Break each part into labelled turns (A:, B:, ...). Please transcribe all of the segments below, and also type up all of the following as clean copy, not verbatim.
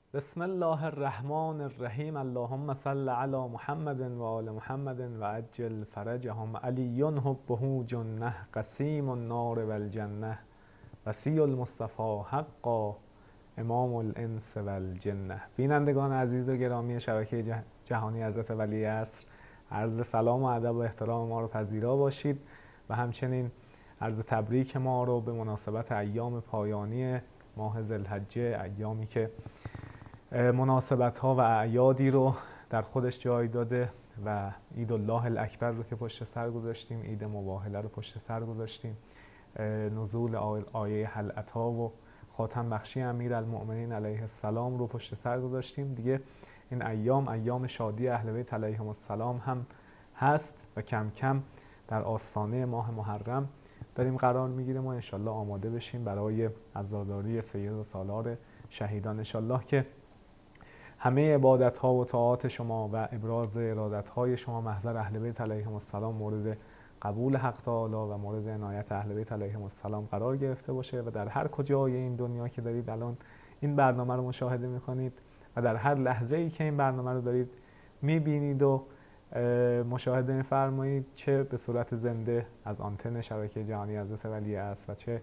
A: بسم الله الرحمن الرحیم. اللهم صل علی محمد و آل محمد و عجل فرجهم. علی حبه جنه قسیم النار و الجنه وصی المصطفى حقا امام الانس و الجنه. بینندگان عزیز و گرامی شبکه جهانی حضرت ولی عصر، عرض سلام و ادب و احترام ما رو پذیرا باشید و همچنین عرض تبریک ما رو به مناسبت ایام پایانی ماه ذوالحجه، ایامی که مناسبت‌ها و اعیادی رو در خودش جای داده و عید الله الاکبر رو که پشت سر گذاشتیم، عید مباهله رو پشت سر گذاشتیم، نزول آیه هل اتی و خاتم بخشی امیرالمؤمنین علیه السلام رو پشت سر گذاشتیم. دیگه این ایام شادی اهل بیت علیهم السلام هم هست و کم کم در آستانه ماه محرم داریم قرار میگیریم و انشالله آماده بشیم برای عزاداری سید و سالار شهیدان. انشالله که همه عبادت ها و طاعات شما و ابراز ارادت های شما محضر اهل بیت علیهم السلام مورد قبول حق تعالی و مورد عنایت اهل بیت علیهم السلام قرار گرفته باشه و در هر کجای این دنیا که دارید الان این برنامه رو مشاهده میکنید و در هر لحظه ای که این برنامه رو دارید میبینید و مشاهده میفرمایید، چه به صورت زنده از آنتن شبکه جهانی حضرت ولی عصر و چه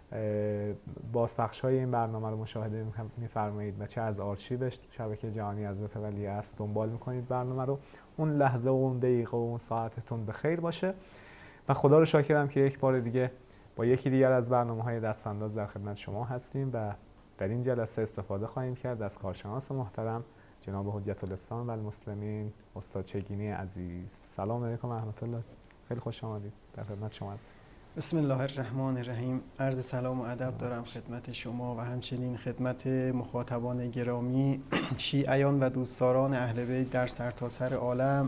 A: بازپخش های این برنامه رو مشاهده میفرمایید و چه از آرشیو شبکه جهانی حضرت ولی عصر دنبال میکنید برنامه رو، اون لحظه و اون دقیقه و اون ساعتتون به خیر باشه و خدا رو شاکرم که یک بار دیگه با یکی دیگر از برنامه‌های دستانداز در خدمت شما هستیم و در این جلسه استفاده خواهیم کرد از کارشناس محترم جناب حجت الاسلام و المسلمین استاد چگینی عزیز. سلام علیکم و رحمت الله، خیلی خوش آمدید، در خدمت شما هستیم.
B: بسم الله الرحمن الرحیم. عرض سلام و ادب دارم خدمت شما و همچنین خدمت مخاطبان گرامی شیعیان و دوستداران اهل بیت در سرتاسر عالم.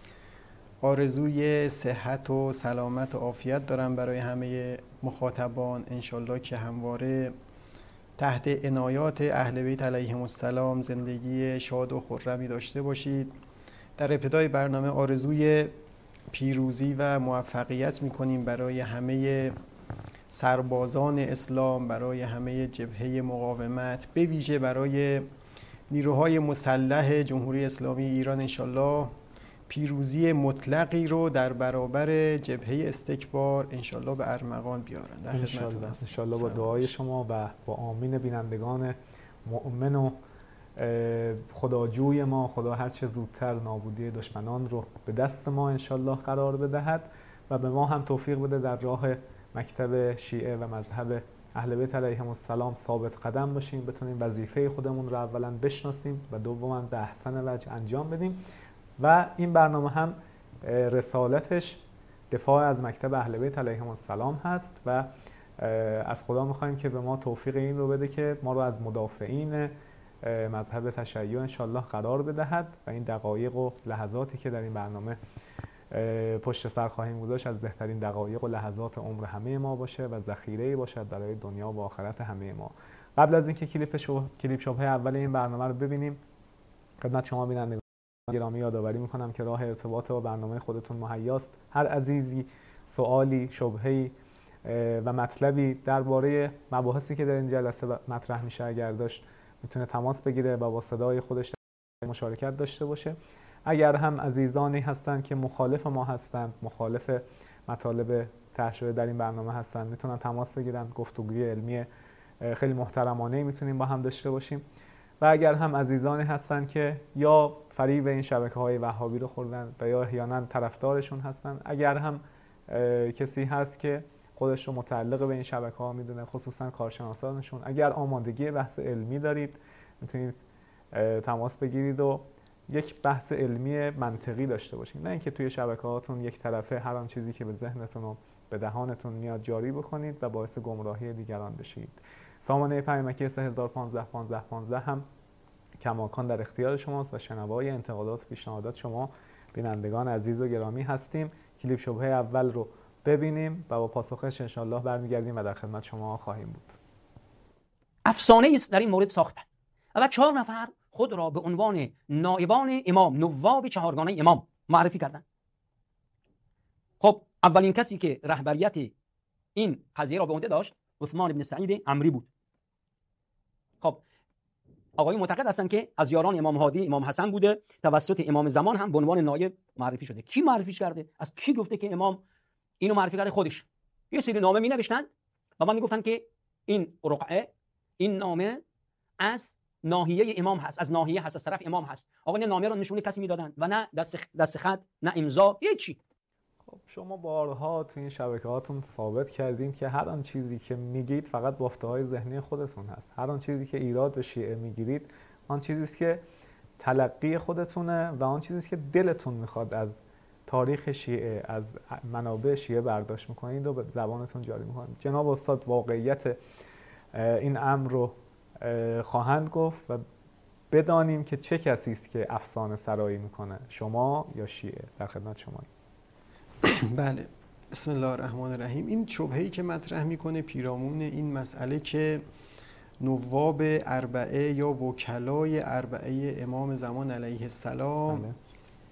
B: آرزوی صحت و سلامت و عافیت دارم برای همه مخاطبان، انشالله که همواره تحت عنایات اهل بیت علیهم السلام زندگی شاد و خرمی داشته باشید. در ابتدای برنامه آرزوی پیروزی و موفقیت میکنیم برای همه سربازان اسلام، برای همه جبهه مقاومت، به ویژه برای نیروهای مسلح جمهوری اسلامی ایران. انشالله پیروزی مطلقی رو در برابر جبهه استکبار انشالله به ارمغان بیارن. در خدمتتون هستم.
A: انشالله با دعای شما و با آمین بینندگان مؤمن و خداجوی ما، خدا هر چه زودتر نابودی دشمنان رو به دست ما انشالله قرار بدهد و به ما هم توفیق بده در راه مکتب شیعه و مذهب اهل بیت علیهم السلام ثابت قدم باشیم، بتونیم وظیفه خودمون رو اولا بشناسیم و دوما به احسن وجه انجام بدیم و این برنامه هم رسالتش دفاع از مکتب اهل بیت علیهم السلام هست و از خدا میخوایم که به ما توفیق این رو بده که ما رو از مدافعین مذهب تشیع انشالله قرار بدهد و این دقایق و لحظاتی که در این برنامه پشت سر خواهیم گذاشت از بهترین دقایق و لحظات عمر همه ما باشه و ذخیره‌ای باشد برای دنیا و آخرت همه ما. قبل از اینکه کلیپ شبه اول این برنامه رو ببینیم، خدمت شما بینندگان گرامی یادآوری میکنم که راه ارتباط با برنامه خودتون مهیاست. هر عزیزی سوالی، شبهه‌ای و مطلبی درباره مباحثی که در این جلسه مطرح میشه اگر داشت میتونه تماس بگیره و با صدای خودش مشارکت داشته باشه. اگر هم عزیزانی هستن که مخالف ما هستن، مخالف مطالب طرح شده در این برنامه هستن، میتونن تماس بگیرن، گفتگوی علمی خیلی محترمانه میتونیم با هم داشته باشیم. و اگر هم عزیزانی هستن که یا فریب این شبکه‌های وهابی رو خوردن و یا احیانا طرفدارشون هستن، اگر هم کسی هست که خودش رو متعلق به این شبکه‌ها میدونه، خصوصا کارشناسانشون، اگر آمادگی بحث علمی دارید میتونید تماس بگیرید و یک بحث علمی منطقی داشته باشید، نه اینکه توی شبکه‌هاتون یک طرفه هر آن چیزی که به ذهنتون و به دهانتون میاد جاری بکنید و باعث گمراهی دیگران بشید. سامانه پیامکی 3015 هم کماکان در اختیار شماست و شنوای انتقادات و پیشنهادات شما بینندگان عزیز و گرامی هستیم. کلیپ شبهه اول رو ببینیم و با پاسخش انشالله برمیگردیم و در خدمت شما خواهیم بود.
C: افسانه است در این مورد ساختن و 4 نفر خود را به عنوان نایبان امام، نواب چهارگانه امام معرفی کردند. خب اولین کسی که رهبریت این قضیه را به عهده داشت عثمان بن سعید عمری بود. خب آقایون معتقد هستن که از یاران امام هادی امام حسن بوده، توسط امام زمان هم به عنوان نایب معرفی شده. کی معرفیش کرده؟ از کی گفته که امام اینو معرفی کرده؟ خودش. یه سری نامه می‌نوشتن و بعد میگفتن که این رقعه، این نامه از ناحیه امام هست، از ناحیه هست، از طرف امام هست. آقا این نامه رو نشون کسی میدادن و نه دست خط، نه امضا، هیچی.
A: خب شما بارها تو این شبکه‌هاتون ثابت کردین که هر آن چیزی که میگید فقط بافته‌های ذهنی خودتون هست. هر آن چیزی که ایراد به شیعه میگیرید آن چیزی است که تلقی خودتونه و آن چیزی است که دلتون میخواد از تاریخ شیعه، از منابع شیعه برداشت میکنید و به زبانتون جاری میکنید. جناب استاد واقعیت این امر رو خواهند گفت و بدانیم که چه کسی است که افسانه سرایی میکنه، شما یا شیعه. در خدمت شما.
B: بله، بسم الله الرحمن الرحیم. این شبهه‌ای که مطرح میکنه پیرامون این مسئله که نواب اربعه یا وکلای اربعه امام زمان علیه السلام
A: بله.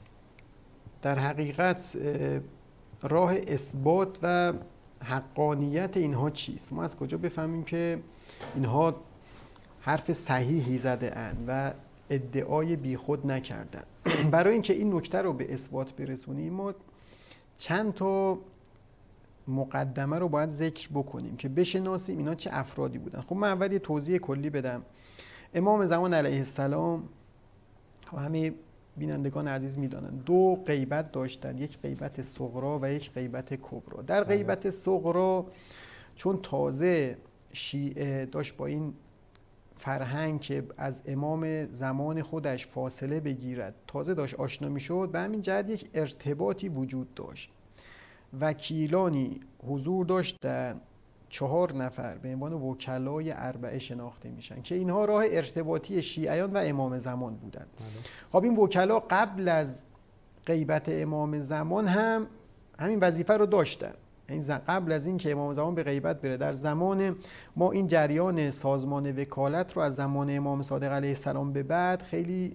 B: در حقیقت راه اثبات و حقانیت اینها چیست؟ ما از کجا بفهمیم که اینها حرف صحیحی زده اند و ادعای بیخود نکردن؟ برای اینکه این نکته رو به اثبات برسونیم ما چند تا مقدمه رو باید ذکر بکنیم که بشناسیم اینا چه افرادی بودن. خب من اول یه توضیح کلی بدم. امام زمان علیه السلام همه بینندگان عزیز میدانن 2 غیبت داشتن، یک غیبت صغرا و یک غیبت کبرا. در غیبت صغرا چون تازه شیعه داشت با این فرهنگ که از امام زمان خودش فاصله بگیرد تازه داشت آشنا میشد، به همین جهت یک ارتباطی وجود داشت. وکیلانی حضور داشتن 4 نفر به عنوان وکلای اربعه شناخته میشن که اینها راه ارتباطی شیعیان و امام زمان بودن. خب این وکلا قبل از غیبت امام زمان هم همین وظیفه رو داشتن. این قبل از این که امام زمان به غیبت بره، در زمان ما این جریان سازمان وکالت رو از زمان امام صادق علیه السلام به بعد خیلی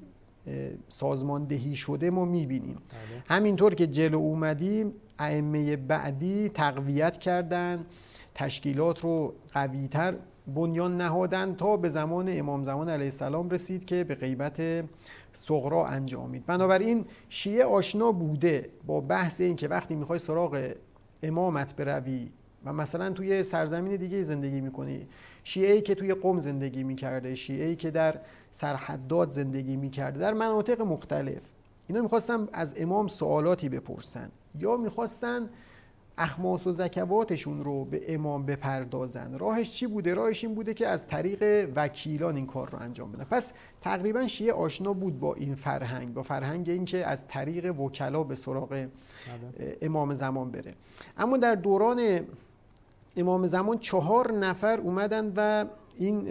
B: سازماندهی شده ما میبینیم. همینطور که جلو اومدیم ائمه بعدی تقویت کردن، تشکیلات رو قوی‌تر بنیان نهادن تا به زمان امام زمان علیه السلام رسید که به غیبت صغرا انجامید. بنابراین شیعه آشنا بوده با بحث این که وقتی میخوای سراغ امامت بروی و مثلا توی سرزمین دیگه زندگی میکنی، شیعه‌ای که توی قم زندگی میکرده، شیعه‌ای که در سرحدات زندگی میکرده، در مناطق مختلف، اینا میخواستن از امام سوالاتی بپرسن یا میخواستن اخماس و زکواتشون رو به امام بپردازن. راهش چی بوده؟ راهش این بوده که از طریق وکیلان این کار رو انجام بدن. پس تقریبا شیعه آشنا بود با این فرهنگ، با فرهنگ این که از طریق وکلا به سراغ امام زمان بره. اما در دوران امام زمان 4 نفر اومدن و این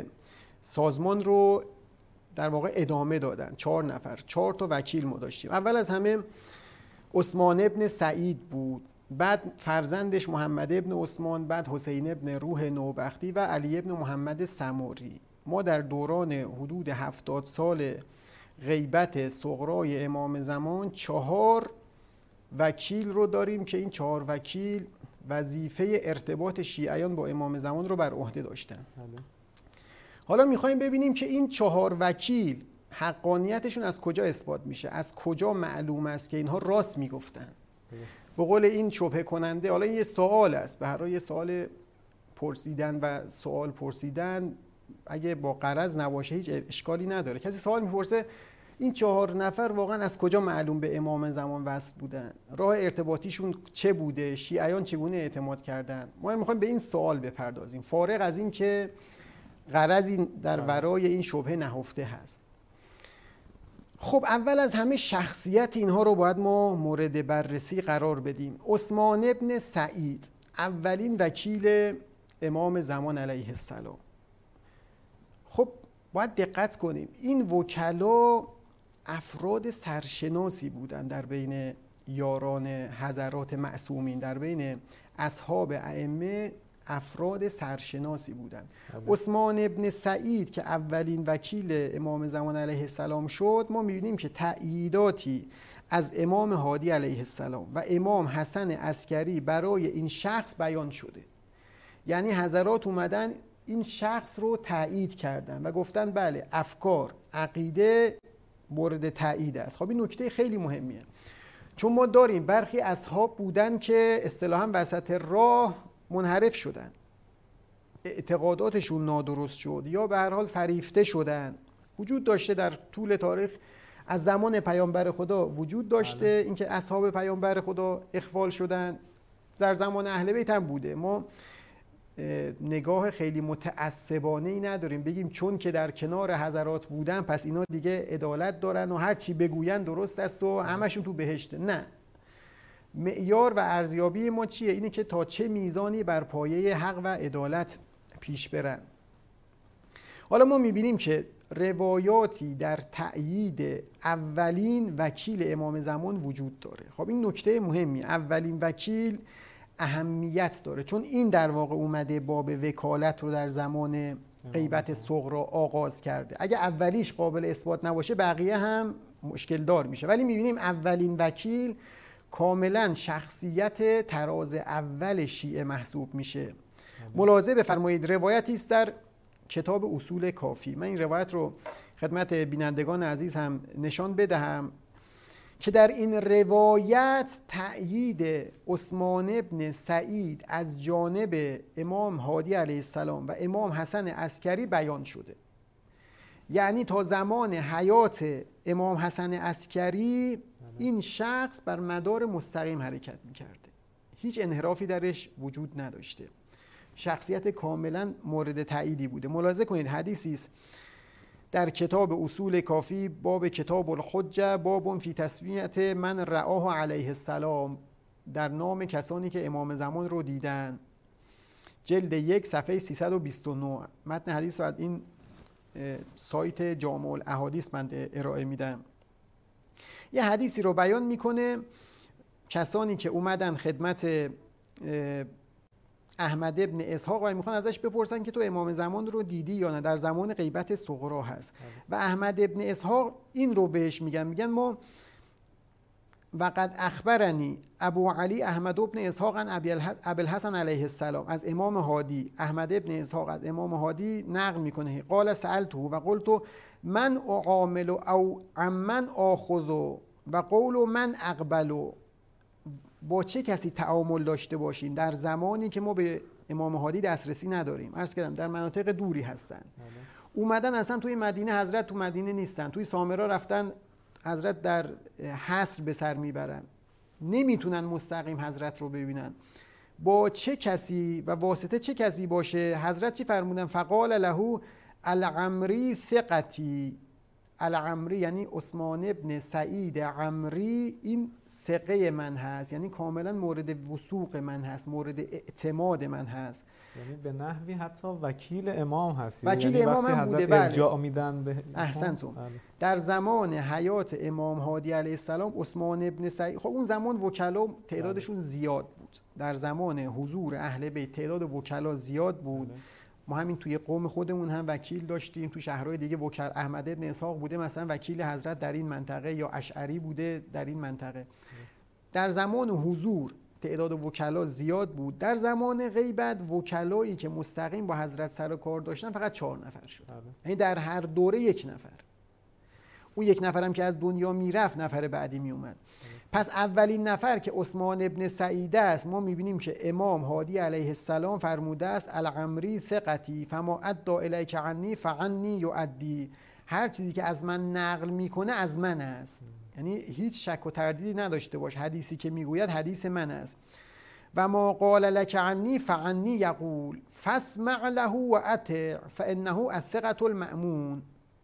B: سازمان رو در واقع ادامه دادن. 4 نفر، 4 تا وکیل ما داشتیم. اول از همه عثمان ابن سعید بود، بعد فرزندش محمد ابن عثمان، بعد حسین ابن روح نوبختی و علی ابن محمد سموری. ما در دوران حدود 70 سال غیبت صغرای امام زمان 4 وکیل رو داریم که این 4 وکیل وظیفه ارتباط شیعیان با امام زمان رو بر عهده داشتن. حالا میخوایم ببینیم که این 4 وکیل حقانیتشون از کجا اثبات میشه، از کجا معلوم است که اینها راست میگفتن. به قول این شبهه کننده، حالا این یه سوال است، به هر حال یه سوال پرسیدن و سوال پرسیدن اگه با غرض نباشه هیچ اشکالی نداره. کسی سوال میپرسه این 4 نفر واقعا از کجا معلوم به امام زمان وصل بودن؟ راه ارتباطیشون چه بوده؟ شیعیان چگونه اعتماد کردن؟ ما میخوایم به این سوال بپردازیم، فارغ از این که غرضی در ورای این شبهه نهفته هست. خب اول از همه شخصیت اینها رو باید ما مورد بررسی قرار بدیم. عثمان ابن سعید اولین وکیل امام زمان علیه السلام. خب باید دقت کنیم این وکلا افراد سرشناسی بودند در بین یاران حضرات معصومین، در بین اصحاب ائمه افراد سرشناسی بودند. عثمان ابن سعید که اولین وکیل امام زمان علیه السلام شد، ما می‌بینیم که تأییداتی از امام هادی علیه السلام و امام حسن عسکری برای این شخص بیان شده. یعنی حضرات اومدن این شخص رو تایید کردن و گفتن بله افکار، عقیده مورد تایید است. خب این نکته خیلی مهمیه، چون ما داریم برخی اصحاب بودن که اصطلاحاً وسط راه منحرف شدن، اعتقاداتشون نادرست شد یا به هر حال فریفته شدن. وجود داشته در طول تاریخ، از زمان پیامبر خدا وجود داشته اینکه اصحاب پیامبر خدا اخوال شدن، در زمان اهل بیت هم بوده. ما نگاه خیلی متعصبانه ای نداریم بگیم چون که در کنار حضرات بودن پس اینا دیگه عدالت دارن و هر چی بگوین درست است و همشون تو بهشته. نه، معیار و ارزیابی ما چیه؟ اینه که تا چه میزانی بر پایه حق و عدالت پیش برن. حالا ما میبینیم که روایاتی در تأیید اولین وکیل امام زمان وجود داره. خب این نکته مهمی، اولین وکیل اهمیت داره، چون این در واقع اومده باب وکالت رو در زمان غیبت صغرا آغاز کرده. اگه اولیش قابل اثبات نباشه بقیه هم مشکل دار میشه، ولی میبینیم اولین وکیل کاملا شخصیت تراز اول شیعه محسوب میشه. ملاحظه بفرمایید، روایتی است در کتاب اصول کافی، من این روایت رو خدمت بینندگان عزیز هم نشان بدهم که در این روایت تأیید عثمان ابن سعید از جانب امام هادی علیه السلام و امام حسن عسکری بیان شده. یعنی تا زمان حیات امام حسن عسکری این شخص بر مدار مستقیم حرکت میکرده، هیچ انحرافی درش وجود نداشته، شخصیت کاملا مورد تأییدی بوده. ملاحظه کنید حدیثی است در کتاب اصول کافی، باب کتاب الحجه، باب فی تسمیت من رآه علیه السلام، در نام کسانی که امام زمان رو دیدن، جلد 1 صفحه 329. متن حدیث رو از این سایت جامع الاحادیث من ارائه میدم. یه حدیثی رو بیان میکنه، کسانی که اومدن خدمت احمد ابن اسحاق و میخوان ازش بپرسن که تو امام زمان رو دیدی یا نه، در زمان غیبت صغرا هست. و احمد ابن اسحاق این رو بهش میگن ما وقد اخبرنی ابو علی احمد ابن اسحاق عن ابی الحسن علیه السلام، از امام هادی احمد ابن اسحاق از امام هادی نقل میکنه، قال سألته و قلت من اعامل او عمن آخذ و قول من اقبل، با چه کسی تعامل داشته باشیم در زمانی که ما به امام هادی دسترسی نداریم. عرض کردم در مناطق دوری هستن، اومدن اصلا توی مدینه حضرت تو مدینه نیستن، توی سامرا رفتن حضرت در حصر به سر میبرن، نمیتونن مستقیم حضرت رو ببینن. با چه کسی و واسطه چه کسی باشه؟ حضرت چی فرمودن؟ فقال له العمری ثقتی، العمری یعنی عثمان ابن سعید عمری، این ثقه من هست، یعنی کاملا مورد وثوق من هست، مورد اعتماد من هست.
A: یعنی به نحوی حتی وکیل امام هست،
B: وکیل
A: یعنی
B: امام هم بوده.
A: بله، ارجاع میدن به
B: احسنتون. در زمان حیات امام هادی علیه السلام عثمان ابن سعید، خب اون زمان وکلا تعدادشون زیاد بود، در زمان حضور اهل بیت تعداد وکلا زیاد بود. ما همین توی قوم خودمون هم وکیل داشتیم، تو شهرهای دیگه وکل احمد ابن اسحاق بوده مثلا وکیل حضرت در این منطقه، یا اشعری بوده در این منطقه. در زمان حضور تعداد وکلا زیاد بود. در زمان غیبت وکلایی که مستقیم با حضرت سر و کار داشتن فقط 4 نفر شد، یعنی در هر دوره 1 نفر. اون 1 نفرم که از دنیا میرفت نفر بعدی میومد. پس اولین نفر که عثمان ابن سعید است، ما میبینیم که امام هادی علیه السلام فرموده است العمری ثقتی فما ادى الیک عنی فعنی یؤدی، هر چیزی که از من نقل میکنه از من است، یعنی هیچ شک و تردیدی نداشته باش، حدیثی که میگوید حدیث من است. و ما قال لك عنی فعنی یقول فاسمع له و اطع فانه الثقة المأمون،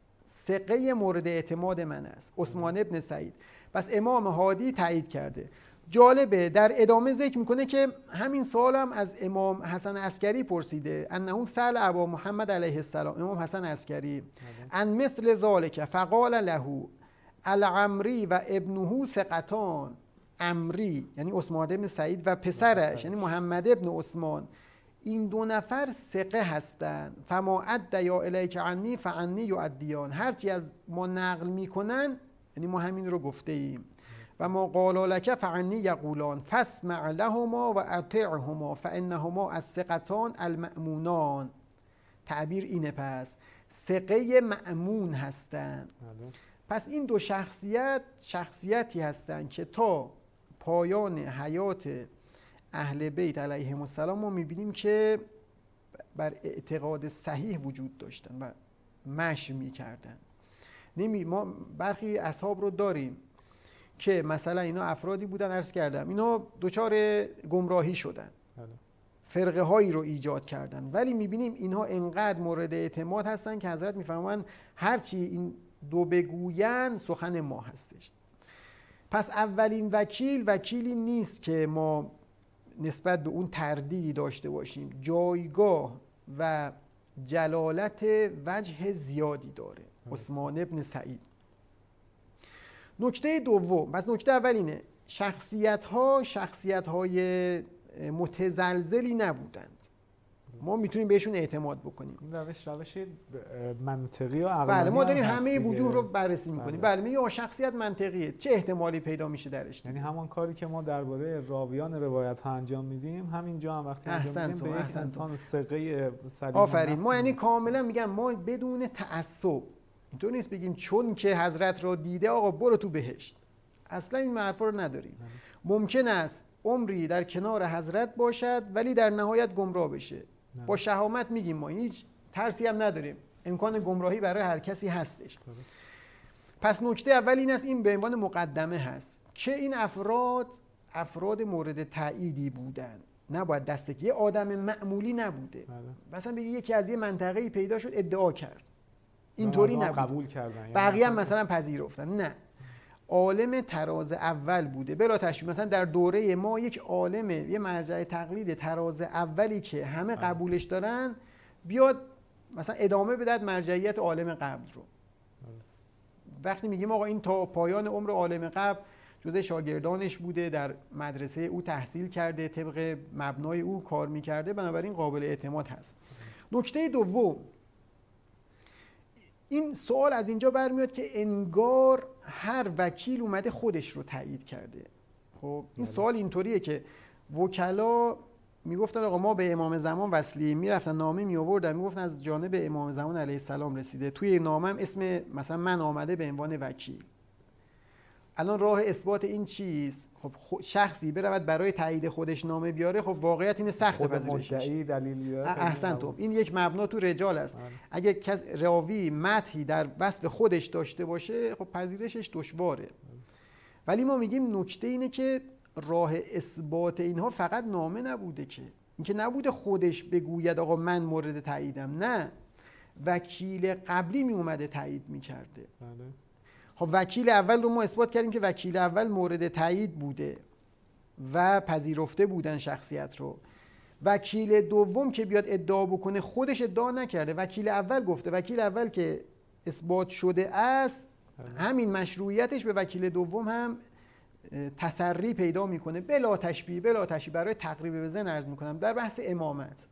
B: ثقه مورد اعتماد من است عثمان ابن سعید. پس امام هادی تایید کرده. جالبه در ادامه ذکر میکنه که همین سوال هم از امام حسن عسکری پرسیده، انه سأل ابا محمد علیه السلام، امام حسن عسکری، ان مثل ذالک فقال له العمری و ابنه ثقتان، عمری یعنی عثمان ابن سعید و پسرش یعنی محمد ابن عثمان، این 2 نفر ثقه هستند. فما ادیا الیک عنی فعنی یؤدیان، هرچی از ما نقل میکنن یعنی ما همین رو گفته ایم. و ما قال لک فعنی یقولان فاسمع لهما و اطعهما فانهما الثقتان المأمونان، تعبیر اینه. پس ثقه مأمون هستن. پس این دو شخصیتی هستن که تا پایان حیات اهل بیت علیهم السلام ما میبینیم که بر اعتقاد صحیح وجود داشتن و مشی میکردن. ما برخی اصحاب رو داریم که مثلا اینا افرادی بودن، عرض کردم اینا دچار گمراهی شدن، فرقه هایی رو ایجاد کردن، ولی میبینیم اینها انقدر مورد اعتماد هستن که حضرت میفهمن هرچی این دو بگوین سخن ما هستش. پس اولین وکیلی نیست که ما نسبت به اون تردیدی داشته باشیم، جایگاه و جلالت وجه زیادی داره. عثمان ابن سعید. نکته دوم، پس نکته اول اینه شخصیت های متزلزلی نبودند، ما میتونیم بهشون اعتماد بکنیم.
A: روش منطقی و عقلانی.
B: بله، ما داریم همه وجوه رو بررسی میکنیم. بله میگه شخصیت منطقیه، چه احتمالی پیدا میشه درش؟
A: یعنی همان کاری که ما درباره راویان روایت ها انجام میدیم همینجا هم وقتی انجام میدیم به یک انسان ثقه سلیم.
B: آفرین. ما یعنی کاملا میگم ما بدون تعصب، اینطور نیست بگیم چون که حضرت را دیده آقا برو تو بهشت، اصلا این حرفا رو نداریم. ممکن است عمری در کنار حضرت باشد ولی در نهایت گمراه بشه. با شهامت میگیم ما هیچ ترسی هم نداریم، امکان گمراهی برای هر کسی هستش. پس نکته اول این است، این به عنوان مقدمه هست که این افراد مورد تأییدی بودن، نباید دستگی یه آدم معمولی نبوده. مثلا بگی یکی از یه منطقه‌ای پیدا شد ادعا کرد، اینطوری نبود،
A: قبول کردن،
B: بقیه هم مثلا پذیرفتن. نه، عالم تراز اول بوده بلا تشبیه. مثلا در دوره ما یک عالم، یه مرجع تقلید تراز اولی که همه قبولش دارن بیاد مثلا ادامه بدهد مرجعیت عالم قبل رو. وقتی میگیم آقا این تا پایان عمر عالم قبل جزء شاگردانش بوده، در مدرسه او تحصیل کرده، طبق مبنای او کار میکرده، بنابراین قابل اعتماد هست. نکته دوم، این سوال از اینجا برمیاد که انگار هر وکیل اومده خودش رو تایید کرده. خب این سوال اینطوریه که وکلا میگفتن آقا ما به امام زمان وصلیم، میرفتن نامه میآوردن میگفتن از جانب امام زمان علیه السلام رسیده، توی نامم اسم مثلا من آمده به عنوان وکیل. الان راه اثبات این چیست؟ خب شخصی برود برای تایید خودش نامه بیاره، خب واقعیت اینه سخت پذیرشش.
A: مدعی دلیل بیاره.
B: احسنتم، این یک مبنا تو رجال است. اگه کس راوی متنی در وصف خودش داشته باشه خب پذیرشش دشواره. ولی ما میگیم نکته اینه که راه اثبات اینها فقط نامه نبوده، که اینکه نبوده خودش بگوید آقا من مورد تاییدم، نه، وکیل قبلی می اومده تایید میکرده. خب وکیل اول رو ما اثبات کردیم که وکیل اول مورد تایید بوده و پذیرفته بودن شخصیت رو. وکیل دوم که بیاد ادعا بکنه خودش ادعا نکرده، وکیل اول گفته. وکیل اول که اثبات شده است همین مشروعیتش به وکیل دوم هم تسری پیدا میکنه. بلا تشبیه برای تقریب به ذهن عرض میکنم در بحث امامت.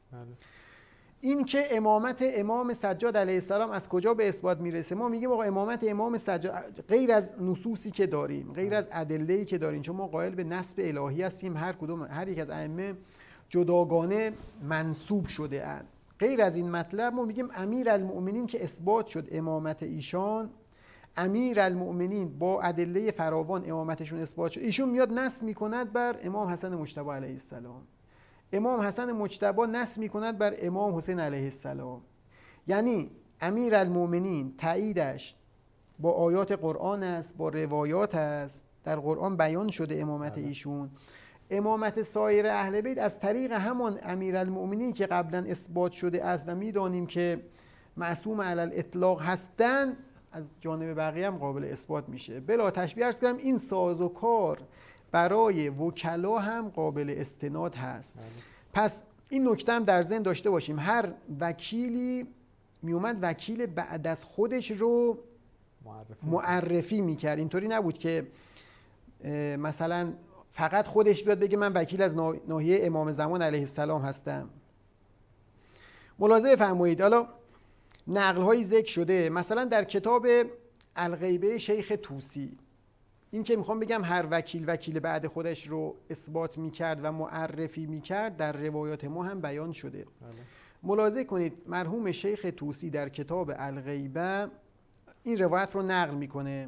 B: این که امامت امام سجاد علیه السلام از کجا به اثبات میرسه؟ ما میگیم آقا امامت امام سجاد غیر از نصوصی که داریم، غیر از ادله‌ای که داریم، چون ما قائل به نسب الهی هستیم، هر یک از ائمه جداگانه منسوب شده اند. غیر از این مطلب ما میگیم امیرالمؤمنین که اثبات شد امامت ایشان، امیرالمؤمنین با ادله فراوان امامتشون اثبات شد، ایشون میاد نص میکند بر امام حسن مجتبی علیه السلام، امام حسن مجتبی نص میکند بر امام حسین علیه السلام. یعنی امیرالمؤمنین تاییدش با آیات قرآن است، با روایات است، در قرآن بیان شده امامت ایشون. امامت سایر اهل بیت از طریق همان امیرالمؤمنین که قبلا اثبات شده است و میدانیم که معصوم علی الاطلاق هستند، از جانب بقیه هم قابل اثبات میشه. بلا تشبیه عرض کردم این سازوکار برای وکلا هم قابل استناد هست. پس این نکته هم در ذهن داشته باشیم، هر وکیلی میومد وکیل بعد از خودش رو معرفی میکرد. اینطوری نبود که مثلا فقط خودش بیاد بگه من وکیل از ناحیه امام زمان علیه السلام هستم. ملاحظه فرمایید. حالا نقل هایی ذکر شده، مثلا در کتاب الغیبه شیخ طوسی، این که میخوام بگم هر وکیل بعد خودش رو اثبات میکرد و معرفی میکرد، در روایات ما هم بیان شده. ملاحظه کنید مرحوم شیخ طوسی در کتاب الغیبه این روایت رو نقل میکنه،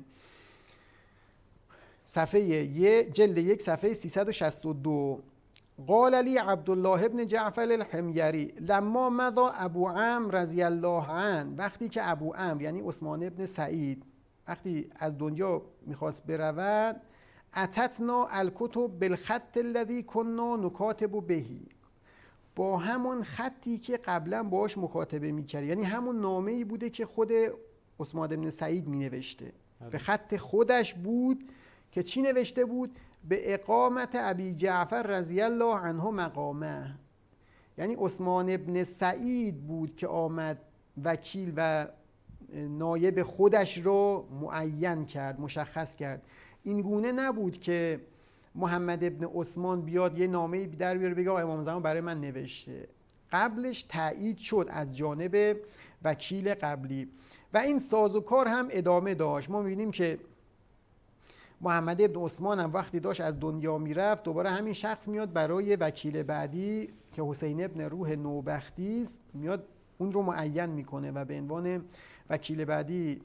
B: صفحه جلد 1 صفحه 362. قال علی عبدالله ابن جعفر الحمیری لما مضى ابو عمرو رضی الله عنه، وقتی که ابو عمرو یعنی عثمان ابن سعید وقتی از دنیا میخواست برود، اتتنا الکتب بالخط الذی کنا نکاتب بهی، با همون خطی که قبلا باهاش مکاتبه میکرد، یعنی همون نامه‌ای بوده که خود عثمان ابن سعید مینوشته، به خط خودش بود که چی نوشته بود؟ به اقامت ابی جعفر رضی الله عنه مقامه، یعنی عثمان ابن سعید بود که آمد وکیل و نایب خودش رو معین کرد، مشخص کرد. این گونه نبود که محمد ابن عثمان بیاد یه نامه‌ای در بیاره بگه امام زمان برای من نوشته، قبلش تایید شد از جانب وکیل قبلی و این سازوکار هم ادامه داشت. ما می‌بینیم که محمد ابن عثمان هم وقتی داشت از دنیا میرفت، دوباره همین شخص میاد برای وکیل بعدی که حسین ابن روح نوبختی است، میاد اون رو معین میکنه و به عنوان وکیل بعدی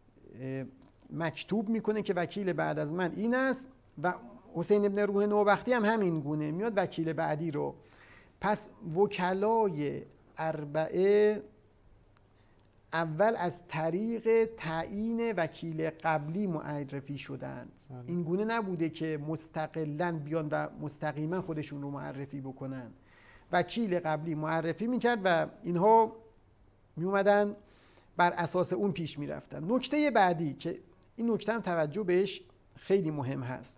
B: مکتوب میکنه که وکیل بعد از من این است و حسین ابن روح نوبختی هم همین گونه میاد وکیل بعدی رو. پس وکلای اربعه اول از طریق تعیین وکیل قبلی معرفی شدند. این گونه نبوده که مستقلاً بیان و مستقیما خودشون رو معرفی بکنن. وکیل قبلی معرفی میکرد و اینها میومدن بر اساس اون پیش میرفتن. نکته بعدی که این نکته هم توجه بهش خیلی مهم هست،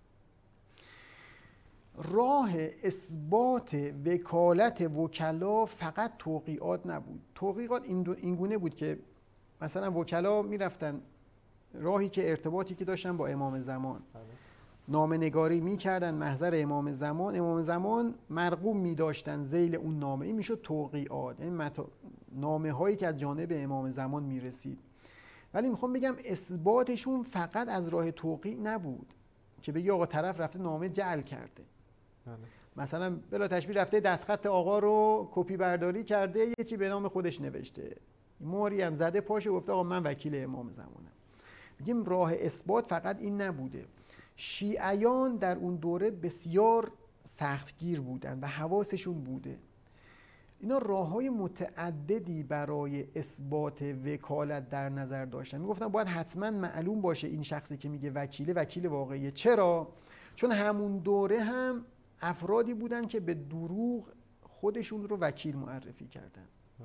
B: راه اثبات وکالت وکلا فقط توقیعات نبود. توقیعات این گونه بود که مثلا وکلا میرفتن راهی که ارتباطی که داشتن با امام زمان نامه نگاری میکردن محضر امام زمان مرقوم میداشتن ذیل اون نامه، این میشد توقیعات، یعنی نامه هایی که از جانب امام زمان میرسید. ولی میخوام بگم اثباتشون فقط از راه توقیع نبود که بگی آقا طرف رفته نامه جعل کرده، مثلا بلا تشبیه رفته دستخط آقا رو کپی برداری کرده یه چی به نام خودش نوشته، مهری هم زده پاشه گفته آقا من وکیل امام زمانم. میگیم راه اثبات فقط این نبوده. شیعیان در اون دوره بسیار سختگیر بودن و حواسشون بوده، اینا راههای متعددی برای اثبات وکالت در نظر داشتن. میگفتن باید حتما معلوم باشه این شخصی که میگه وکیل واقعیه. چرا؟ چون همون دوره هم افرادی بودن که به دروغ خودشون رو وکیل معرفی کردن،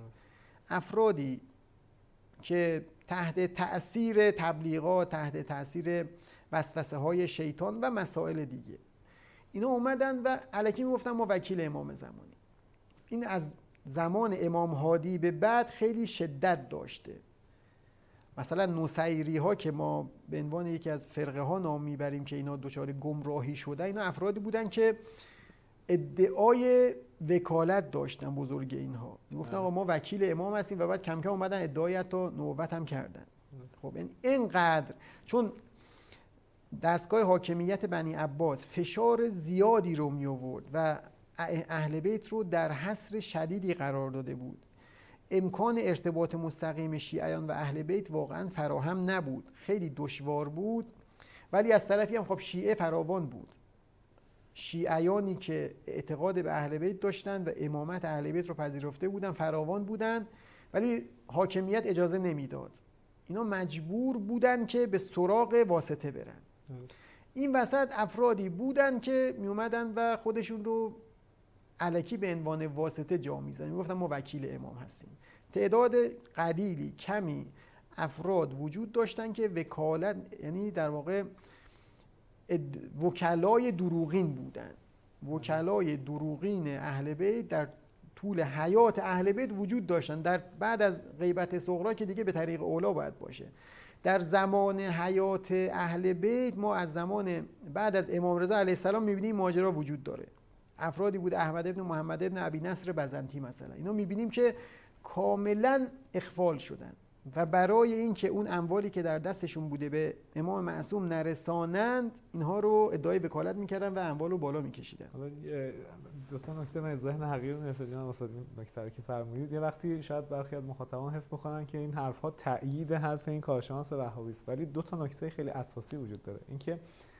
B: افرادی که تحت تأثیر تبلیغات، تحت تأثیر وسوسه های شیطان و مسائل دیگه اینا اومدن و الکی میگفتن ما وکیل امام زمانی. این از زمان امام هادی به بعد خیلی شدت داشته. مثلا نصیری ها که ما به عنوان یکی از فرقه ها نام میبریم که اینا دچار گمراهی شده، اینا افرادی بودن که ادعای وکالت داشتن. بزرگ اینها میگفتن آقا ما وکیل امام هستیم و بعد کم کم اومدن ادعای تا نوبت هم کردن. خب اینقدر چون دستگاه حاکمیت بنی عباس فشار زیادی رو می آورد و اهل بیت رو در حصر شدیدی قرار داده بود، امکان ارتباط مستقیم شیعیان و اهل بیت واقعا فراهم نبود، خیلی دشوار بود. ولی از طرفی هم خب شیعه فراوان بود، شیعیانی که اعتقاد به اهل بیت داشتن و امامت اهل بیت رو پذیرفته بودن فراوان بودن، ولی حاکمیت اجازه نمیداد. اینا مجبور بودن که به سراغ واسطه برن. این وسط افرادی بودن که می اومدن و خودشون رو الکی به عنوان واسطه جا می‌زدن، میگفتن ما وکیل امام هستیم. تعداد قلیلی کمی افراد وجود داشتن که وکالت، یعنی در واقع وکلای دروغین بودن. وکلای دروغین اهل بیت در طول حیات اهل بیت وجود داشتن، در بعد از غیبت صغرا که دیگه به طریق اولا باید باشه. در زمان حیات اهل بیت ما از زمان بعد از امام رضا علیه السلام می‌بینیم ماجرا وجود داره. افرادی بود احمد ابن محمد ابن ابی نصر بزنطی مثلا، اینا می‌بینیم که کاملا اخفال شدن. و برای اینکه اون اموالی که در دستشون بوده به امام معصوم نرسانند، اینها رو ادعای وکالت میکردن و اموال رو بالا میکشیدن.
A: حالا دو تا نکته من ذهن حقیر میرسه جناب استاد، نکته که فرمودید، یه وقتی شاید برخی از مخاطبان حس بکنن که این حرف‌ها تایید حرف این کارشناس وهابی است، ولی دو تا نکته خیلی اساسی وجود داره. اینکه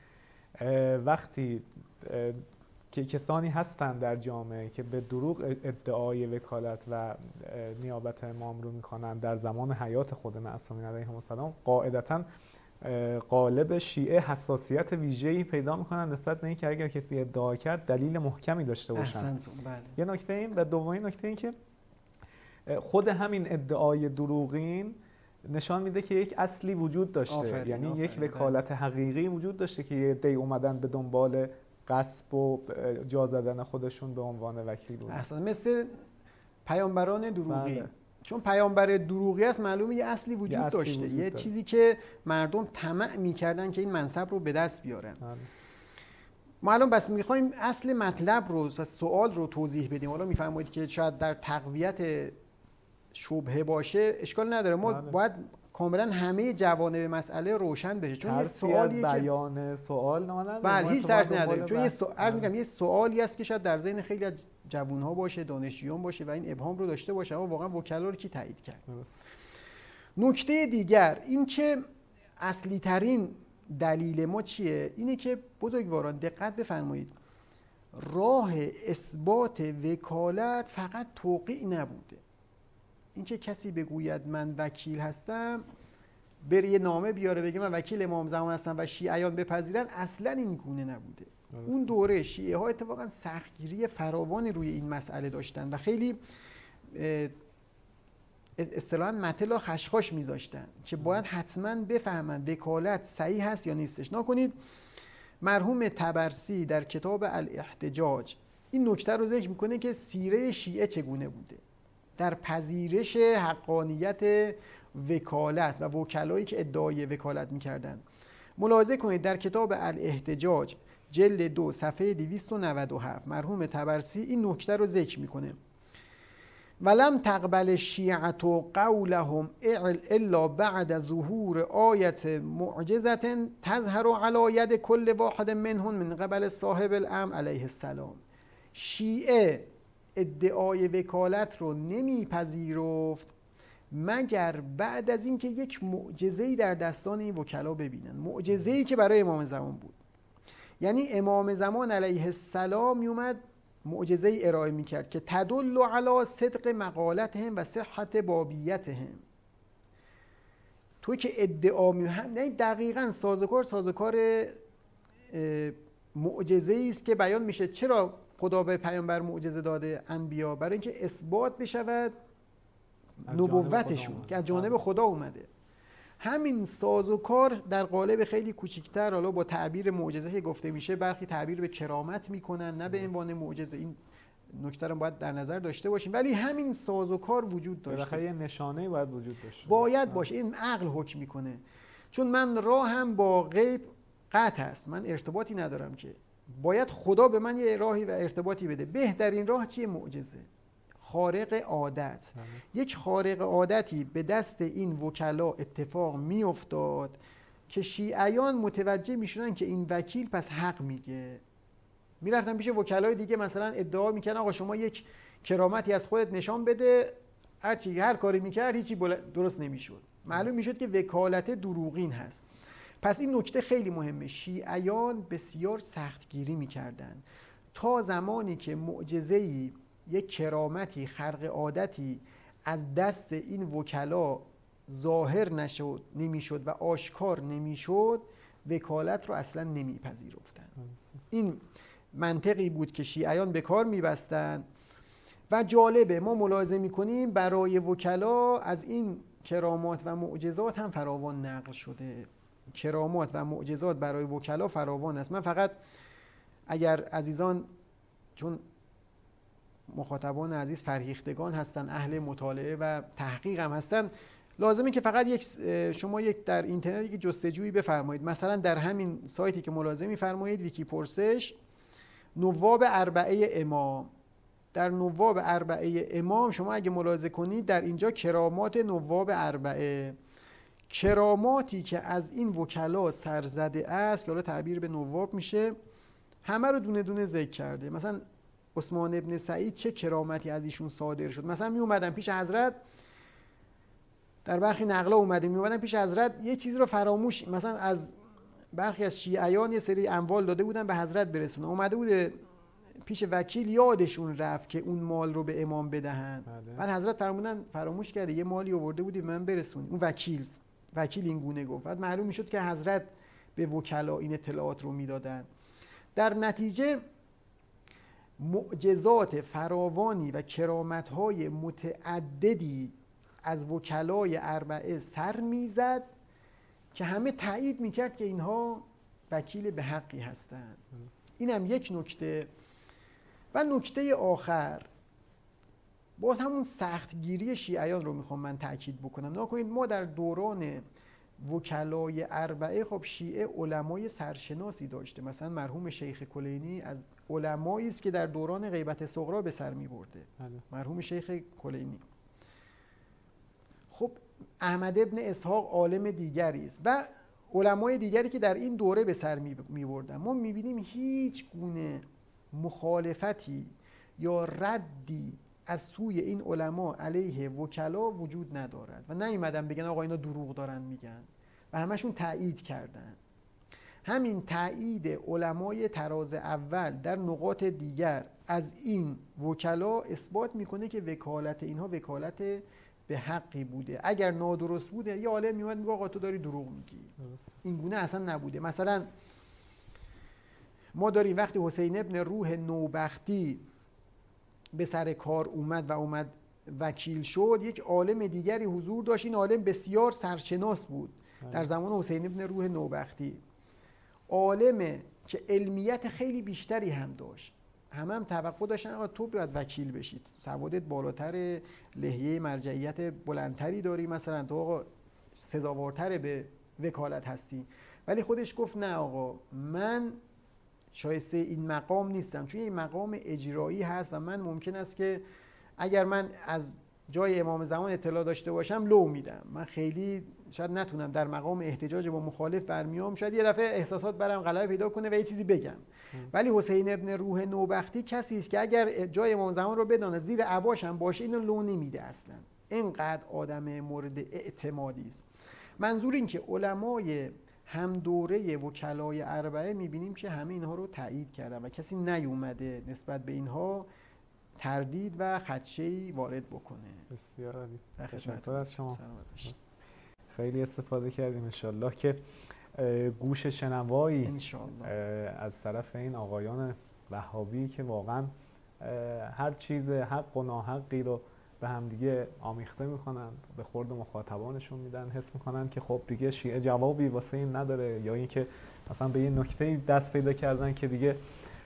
A: وقتی که کسانی هستند در جامعه که به دروغ ادعای وکالت و نیابت امام رو میکنن در زمان حیات خود معصومین علیهم السلام، قاعدتاً غالب شیعه حساسیت ویژه‌ای پیدا میکنن نسبت به اینکه اگر کسی ادعا کرد دلیل محکمی داشته باشن.
B: بله.
A: یه نکته این، و دومین نکته این که خود همین ادعای دروغین نشان میده که یک اصلی وجود داشته. یعنی یک وکالت حقیقی وجود داشته که یه عده‌ای اومدن به دنبال غصب و جا زدن خودشون به عنوان وکیل بود.
B: اصلا مثل پیامبران دروغی.
A: بله.
B: چون پیامبر دروغی است، معلومه یه اصلی وجود داشته، یه چیزی که مردم طمع میکردن که این منصب رو به دست بیارن. ما الان بس میخوایم اصل مطلب رو، سوال رو توضیح بدیم. حالا میفرمایید که شاید در تقویت شبهه باشه، اشکال نداره. ما باید کاملا همه جوانب مسئله روشن بشه، چون یه سوالی که
A: بیان سوال نداره.
B: بله، هیچ ترسی نداره، چون یه سوالی است که شاید در ذهن خیلی از جوان‌ها باشه، دانشجویان باشه و این ابهام رو داشته باشه، اما واقعا وکلا رو کی تایید کرد؟ نکته دیگر این که اصلی ترین دلیل ما چیه؟ اینه که بزرگواران دقت بفرمایید، راه اثبات وکالت فقط توقیع نبوده. اینکه کسی بگوید من وکیل هستم، بره یه نامه بیاره بگه من وکیل امام زمان هستم و شیعیان بپذیرن، اصلا این گونه نبوده. اون دوره شیعه ها اتفاقا سختگیری فراوانی روی این مسئله داشتن و خیلی اصطلاحاً متل و خشخاش میذاشتن که باید حتما بفهمن وکالت صحیح هست یا نیستش. نکنید مرحوم طبرسی در کتاب الاحتجاج این نکته رو ذکر میکنه که سیره شیعه چگونه بوده در پذیرش حقانیت وکالت و وکلایی که ادعای وکالت میکردن. ملاحظه کنید در کتاب الاحتجاج جلد 2 صفحه 297 مرحوم طبرسی این نکته رو ذکر میکنه: ولم تقبل الشیعة قولهم الا بعد ظهور آیت معجزة تظهر علی ید کل واحد منهم من قبل صاحب الامر علیه السلام. شیعه ادعای وکالت رو نمیپذیرفت مگر بعد از اینکه یک معجزه‌ای در دستان این وکلا ببینن، معجزه‌ای که برای امام زمان بود. یعنی امام زمان علیه السلام میومد معجزه‌ای ارائه میکرد که تدل علی صدق مقالتهم و صحت بابیتهم. توی که ادعا یعنی دقیقاً سازوکار معجزه‌ای است که بیان میشه چرا خدا به پیامبر معجزه داده انبیا، برای اینکه اثبات بشود نبوتشون که از جانب خدا اومده. همین سازوکار در قالب خیلی کوچیک‌تر، حالا با تعبیر معجزه که گفته میشه، برخی تعبیر به کرامت میکنن، نه به عنوان معجزه. این نکته رو باید در نظر داشته باشیم. ولی همین سازوکار وجود داشته،
A: بالاخره یه نشانه‌ای باید وجود داشته
B: باشه. این عقل حکم میکنه. چون من راهم با غیب قطع است، من ارتباطی ندارم، که باید خدا به من یه راهی و ارتباطی بده. بهترین راه چیه؟ معجزه، خارق عادت. یک خارق عادتی به دست این وکلا اتفاق میافتاد که شیعیان متوجه میشدن که این وکیل پس حق میگه. میرفتن پیش وکلای دیگه مثلا ادعا میکنن آقا شما یک کرامتی از خودت نشان بده، هر کاری میکرد هیچی درست نمیشد. معلوم میشد که وکالت دروغین هست. پس این نکته خیلی مهمه. شیعیان بسیار سختگیری میکردن تا زمانی که معجزه‌ای، یک کرامتی، خرق عادتی از دست این وکلا ظاهر نمیشد و آشکار نمیشد، وکالت رو اصلا نمیپذیرفتن. این منطقی بود که شیعیان به کار میبستن و جالبه ما ملاحظه میکنیم برای وکلا از این کرامات و معجزات هم فراوان نقل شده. کرامات و معجزات برای وکلا فراوان است. من فقط اگر عزیزان، چون مخاطبان عزیز فرهیختگان هستن، اهل مطالعه و تحقیق هم هستن، لازمه که فقط شما در اینترنت یک جستجویی بفرمایید. مثلا در همین سایتی که ملاحظه می‌فرمایید، ویکی پرسش، نواب اربعه امام، در نواب اربعه امام شما اگه ملاحظه کنید در اینجا کرامات نواب اربعه، کراماتی که از این وکلا سرزده است که حالا تعبیر به نواب میشه، همه رو دونه دونه ذکر کرده. مثلا عثمان ابن سعید چه کرامتی از ایشون صادر شد. مثلا می اومدن پیش حضرت، در برخی نقلا اومده می اومدن پیش حضرت یه چیزی رو فراموش، مثلا از برخی از شیعیان یه سری اموال داده بودن به حضرت برسونه، اومده بوده پیش وکیل یادشون رفت که اون مال رو به امام بدهن. بعد حضرت فرمودن فراموش کرده یه مالی آورده بودی من برسونی. اون وکیل این گونه گفت. بعد معلوم میشد که حضرت به وکلا این اطلاعات رو میدادن. در نتیجه معجزات فراوانی و کرامت‌های متعددی از وکلای اربعه سر میزد که همه تایید میکرد که اینها وکیل به حقی هستند. اینم یک نکته. و نکته آخر باز همون سختگیری شیعیان رو میخوام من تاکید بکنم. نکنید ما در دوران وکلای اربعه خب شیعه علمای سرشناسی داشته. مثلا مرحوم شیخ کلینی از علمایی است که در دوران غیبت صغرا به سر میبرده. مرحوم شیخ کلینی. خب احمد ابن اسحاق عالم دیگری است و علمای دیگری که در این دوره به سر میبردن. ما میبینیم هیچ گونه مخالفتی یا ردی از سوی این علما علیه وکلا وجود ندارد و نیومدن بگن آقا اینا دروغ دارن میگن و همشون تایید کردن. همین تایید علمای طراز اول در نقاط دیگر از این وکلا اثبات میکنه که وکالت اینها وکالت به حقی بوده. اگر نادرست بوده یه عالم میومد میگه آقا تو داری دروغ میگی. این گونه اصلا نبوده. مثلا ما داریم وقتی حسین ابن روح نوبختی به سر کار اومد وکیل شد، یک عالم دیگری حضور داشت. این عالم بسیار سرشناس بود در زمان حسین ابن روح نوبختی، عالم که علمیت خیلی بیشتری هم داشت. هم توقع داشتن آقا تو باید وکیل بشید، سوادت بالاتر، لحیه مرجعیت بلندتری داری، مثلا تو آقا سزاوارتر به وکالت هستی. ولی خودش گفت نه آقا من شایسته این مقام نیستم، چون این مقام اجرایی هست و من ممکن است که اگر من از جای امام زمان اطلاع داشته باشم لو میدم. من خیلی شاید نتونم در مقام احتجاج با مخالف برمیام، شاید یه دفعه احساسات برام غلبه پیدا کنه و یه چیزی بگم. ولی حسین ابن روح نوبختی کسی است که اگر جای امام زمان رو بدانه زیر عباش هم باشه اینو لو نمیده اصلا. اینقدر آدم مورد اعتمادی است. منظور این که علمای هم دوره وکلای اربعه میبینیم که همه اینها رو تایید کردن و کسی نیومده نسبت به اینها تردید و خدشه‌ای وارد بکنه.
A: بسیار عالی.
B: تشکر
A: از شما. خیلی استفاده کردیم. انشالله که گوش شنوایی از طرف این آقایان وهابی که واقعا هر چیز حق و ناحقی رو به هم دیگه آمیخته میکنن، به خورد مخاطبانشون میدن، حس میکنن که خب دیگه شیعه جوابی واسه این نداره، یا اینکه مثلا به این نکته دست پیدا کردن که دیگه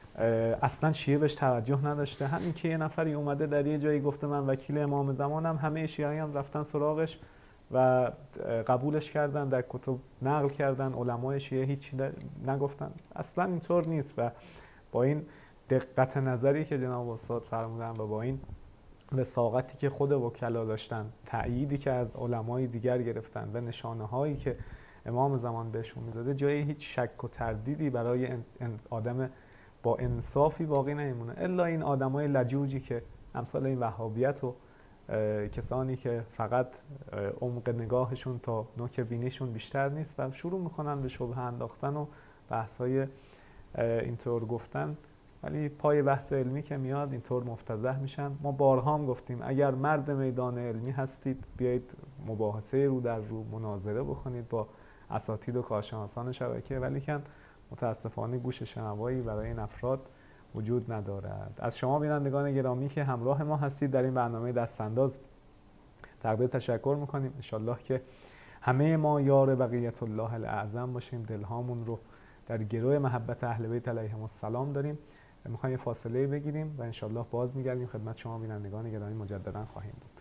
A: اصلا شیعه بهش توجه نداشته. همین که یه نفری اومده در یه جایی گفته من وکیل امام زمانم، همه شیعه هم رفتن سراغش و قبولش کردن، در کتب نقل کردن، علمای شیعه هیچی نگفتن. اصلا اینطور نیست و با این دقت نظری که جناب استاد فرمودن و با این وثاقتی که خود وکلا داشتن، تأییدی که از علمای دیگر گرفتن و نشانه هایی که امام زمان بهشون میداده، جای هیچ شک و تردیدی برای آدم با انصافی باقی نمیمونه الا این آدمای لجوجی که امثال این وهابیت و کسانی که فقط عمق نگاهشون تا نوک بینیشون بیشتر نیست و شروع میکنن به شبهه انداختن و بحث‌های اینطور گفتن، ولی پای بحث علمی که میاد اینطور مفتضح میشن. ما بارها هم گفتیم اگر مرد میدان علمی هستید بیایید مباحثه رو در رو، مناظره بکنید با اساتید و کارشناسان شبکه، ولی که متاسفانه گوش شنوایی برای این افراد وجود ندارد. از شما بینندگان گرامی که همراه ما هستید در این برنامه دستانداز تقدیر تشکر میکنیم. انشالله که همه ما یار بقیت الله الاعظم باشیم، دلهامون رو در گروه محبت اهل بیت علیهم السلام داریم. میخوایم یه فاصله بگیریم و انشالله باز میگردیم خدمت شما بینندگان گرامی مجددا خواهیم بود.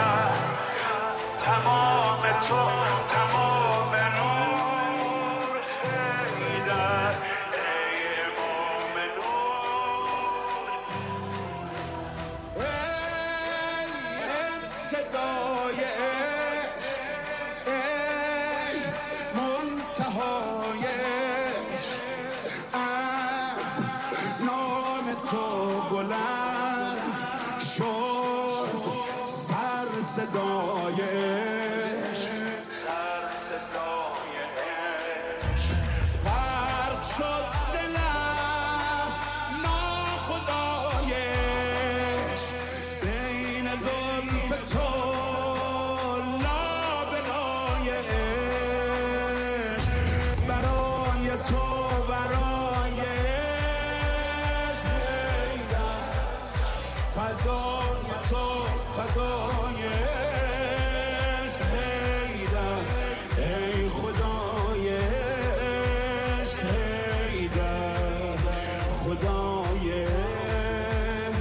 D: تمام تو تمام نور صدایش غرق شد دلم ناخدایش بین زلف تو لابلایش برای تو برایش فدای تو فدایش حیدر ای خدایش حیدر خدایش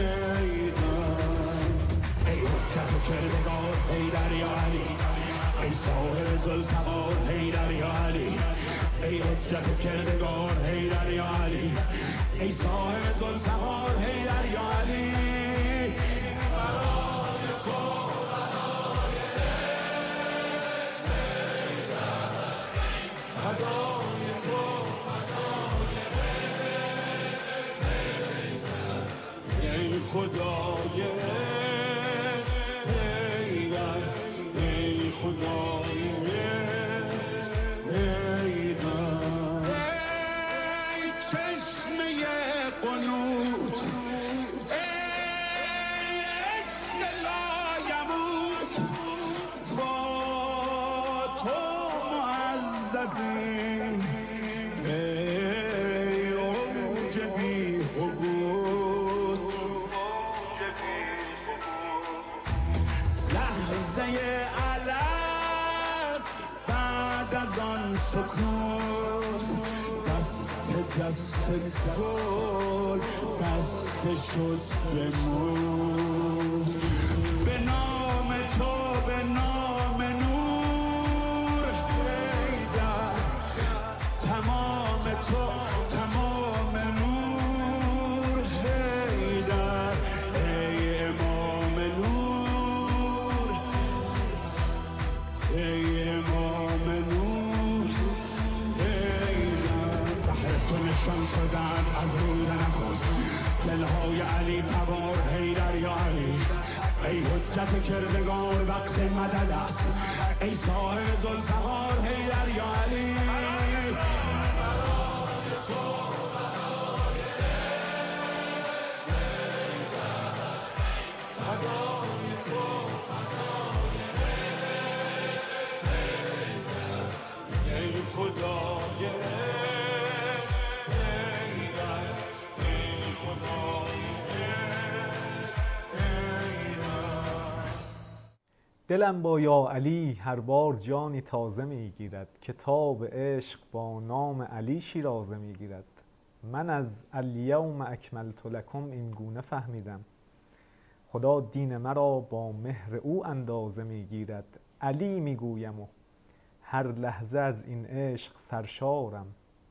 D: حیدر ای حجت و کردگار حیدر یا علی ای صاحب ذوالفقار حیدر یا علی ای حجت و کردگار حیدر یا علی ای صاحب ذوالفقار حیدر یا علی ای خدای حیدر ای خدای حیدر ای چشمه قنوت ای عشق لایموت با تو معززیم ای اوج بی حبوط لحظه الست بعد از آن سکوت دست گل بسته شد به مو به نام تو به نام نور حیدر تمام تو تمام نور حیدر ای امام نور ای امام نور حیدر تو نشان شدن از روز نخست دلهای علی تبار حیدر یا علی ای حجت کردگار وقت مدد است ای صاحب ذوالفقار حیدر یا علی ای خدای حیدر ای خدای
A: دلم با یا علی هر بار جانی تازه میگیرد، کتاب عشق با نام علی شیرازه میگیرد. من از الیوم اکملت لکم این گونه فهمیدم، خدا دین مرا با مهر او اندازه میگیرد. علی میگویم و هر لحظه از این عشق سرشارم،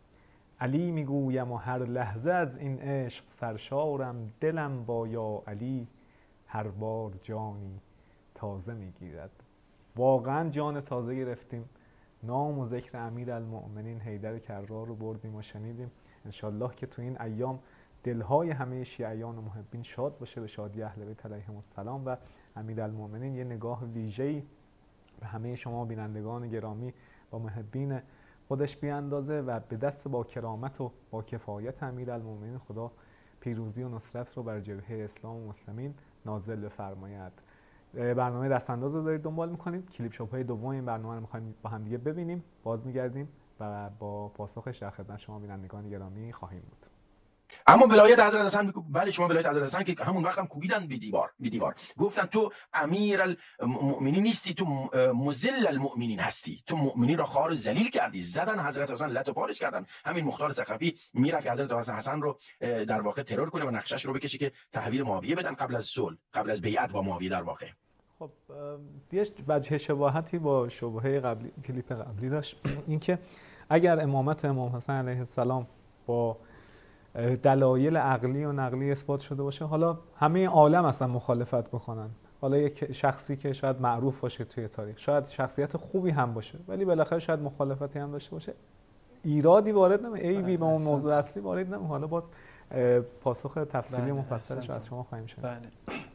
A: علی میگویم و هر لحظه از این عشق سرشارم. دلم با یا علی هر بار جانی تازه میگیرد. واقعا جان تازه گرفتیم، نام و ذکر امیرالمؤمنین حیدر کرار رو بردیم و شنیدیم. انشالله که تو این ایام دلهای همه شیعیان و محبین شاد باشه به شادی اهل بیت علیهم السلام و امیرالمؤمنین یه نگاه ویژه‌ای به همه شما بینندگان گرامی و محبین خودش بیاندازه و به دست با کرامت و با کفایت امیرالمؤمنین خدا پیروزی و نصرت رو بر جبهه اسلام و مسلمین نازل بفرماید. برنامه دستانداز رو دارید دنبال میکنید. کلیپ شاپ های دوم این برنامه رو میخوایم با هم دیگه ببینیم. باز میگردیم و با پاسخش در خدمت شما بینندگان گرامی خواهیم بود.
E: اما ولایت حضرت حسن بله شما ولایت حضرت حسن که همون وقت هم کوبیدن به دیوار گفتن تو امیر المؤمنین نیستی، تو مذل المؤمنین هستی، تو مؤمنین را خوار ذلیل کردی. زدن حضرت حسن لط و پارش کردن. همین مختار ثقفی میرفت حضرت حسن رو در واقع ترور کنه و نقشش رو بکشه که تحویل معاویه بدن قبل از صلح، قبل از بیعت با معاویه. در واقع
A: خب یه وجه شباهتی با شبهه قبلی کلیپ قبلی داشت، اینکه اگر امامت امام حسن علیه السلام با دلایل عقلی و نقلی اثبات شده باشه، حالا همه عالم اصلا مخالفت بکنن، حالا یک شخصی که شاید معروف باشه توی تاریخ، شاید شخصیت خوبی هم باشه، ولی بالاخره شاید مخالفتی هم داشته باشه، ایرادی وارد نمیشه، عیبی به اون موضوع اصلی وارد نمیشه. حالا باز پاسخ تفصیلی مفصلش از شما خواهیم شنید.
B: بله.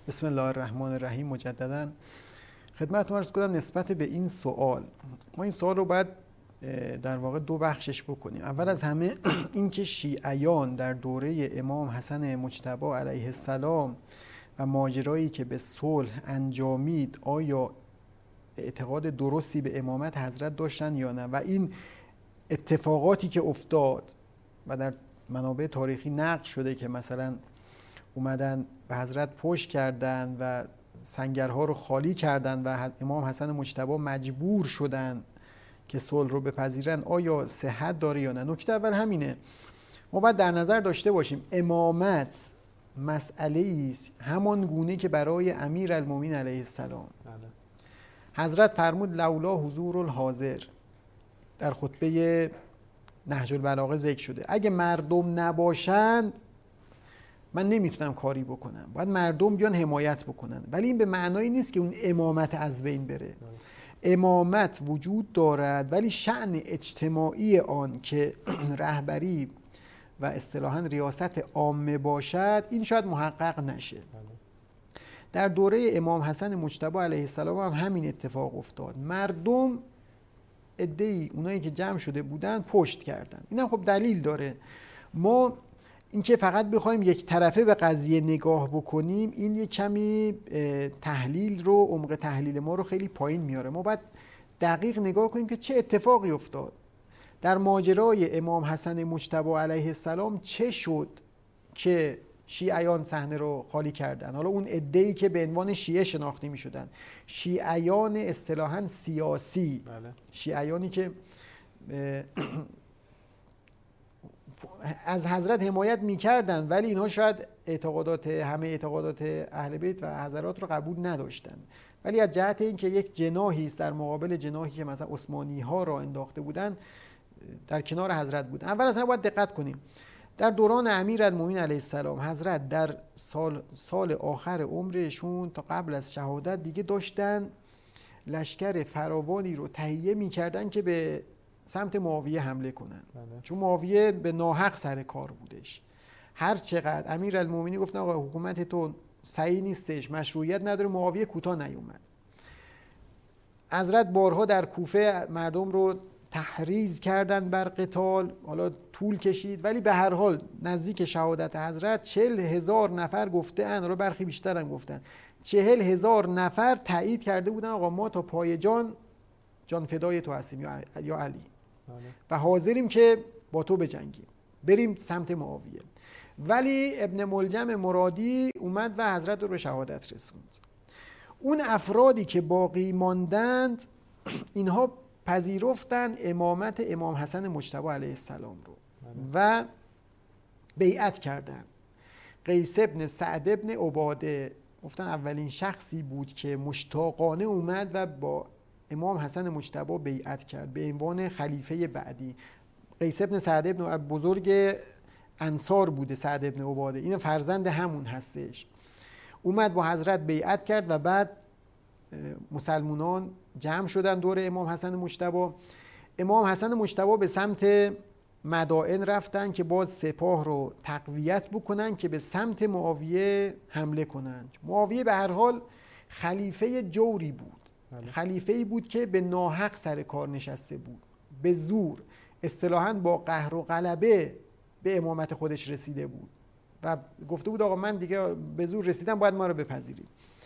B: بسم الله الرحمن الرحیم. مجددا خدمتتون عرض کنم نسبت به این سوال، ما این سوال رو باید در واقع دو بخشش بکنیم. اول از همه این که شیعیان در دوره امام حسن مجتبی علیه السلام و ماجرایی که به صلح انجامید آیا اعتقاد درستی به امامت حضرت داشتن یا نه، و این اتفاقاتی که افتاد و در منابع تاریخی نقل شده که مثلا اومدن به حضرت پشت کردن و سنگرها رو خالی کردن و امام حسن مجتبی مجبور شدن که صلح رو بپذیرن، آیا صحت داره یا نه. نکته اول همینه، ما باید در نظر داشته باشیم امامت مسئله است همان گونه که برای امیرالمومنین علیه السلام. حضرت فرمود لولا حضور الحاضر، در خطبه نهج البلاغه ذکر شده، اگه مردم نباشند من نمیتونم کاری بکنم، باید مردم بیان حمایت بکنن. ولی این به معنایی نیست که اون امامت از بین بره. امامت وجود دارد، ولی شأن اجتماعی آن که رهبری و اصطلاحاً ریاست عامه باشد، این شاید محقق نشه. در دوره امام حسن مجتبی علیه السلام هم همین اتفاق افتاد. مردم عده‌ای اونایی که جمع شده بودن پشت کردن. اینم خب دلیل داره. ما اینکه فقط بخوایم یک طرفه به قضیه نگاه بکنیم، این یک کمی تحلیل رو، عمق تحلیل ما رو خیلی پایین میاره. ما باید دقیق نگاه کنیم که چه اتفاقی افتاد در ماجرای امام حسن مجتبی علیه السلام، چه شد که شیعیان صحنه رو خالی کردن. حالا اون عده‌ای که به عنوان شیعه شناخته می‌شدن، شیعیان اصطلاحاً سیاسی، شیعیانی که از حضرت حمایت می‌کردن ولی اینها شاید همه اعتقادات اهل بیت و حضرات رو قبول نداشتن، ولی از جهت اینکه یک جناحی است در مقابل جناحی که مثلا عثمانی‌ها را انداخته بودن، در کنار حضرت بودن. اول از همه باید دقت کنیم در دوران امیرالمومنین علیه السلام، حضرت در سال آخر عمرشون تا قبل از شهادت دیگه داشتن لشکر فراوانی رو تهیه می‌کردن که به سمت معاویه حمله کنن. چون معاویه به ناحق سر کار بودش. هر چقدر امیرالمومنین گفتن آقا حکومت تو صحیح نیستش، مشروعیت نداره، معاویه کوتاه نیومد. حضرت بارها در کوفه مردم رو تحریض کردن بر قتال، حالا طول کشید، ولی به هر حال نزدیک شهادت حضرت 40,000 نفر گفته اند، حالا برخی بیشتر هم گفتن 40,000 نفر تایید کرده بودن آقا ما تا پای جان فدای تو هستیم یا علی و حاضریم که با تو بجنگیم، بریم سمت معاویه. ولی ابن ملجم مرادی اومد و حضرت رو به شهادت رسوند. اون افرادی که باقی ماندند اینها پذیرفتن امامت امام حسن مجتبی علیه السلام رو و بیعت کردند. قیس ابن سعد ابن عباده گفتن اولین شخصی بود که مشتاقانه اومد و با امام حسن مجتبی بیعت کرد به عنوان خلیفه بعدی. قیس ابن سعد ابن بزرگ انصار بوده، سعد ابن عباده، این فرزند همون هستش. اومد با حضرت بیعت کرد و بعد مسلمانان جمع شدن دور امام حسن مجتبی. امام حسن مجتبی به سمت مدائن رفتن که باز سپاه رو تقویت بکنن که به سمت معاویه حمله کنن. معاویه به هر حال خلیفه جوری بود، خلیفه‌ای بود که به ناحق سر کار نشسته بود، به زور، اصطلاحاً با قهر و غلبه به امامت خودش رسیده بود و گفته بود آقا من دیگه به زور رسیدم، باید ما رو بپذیرید.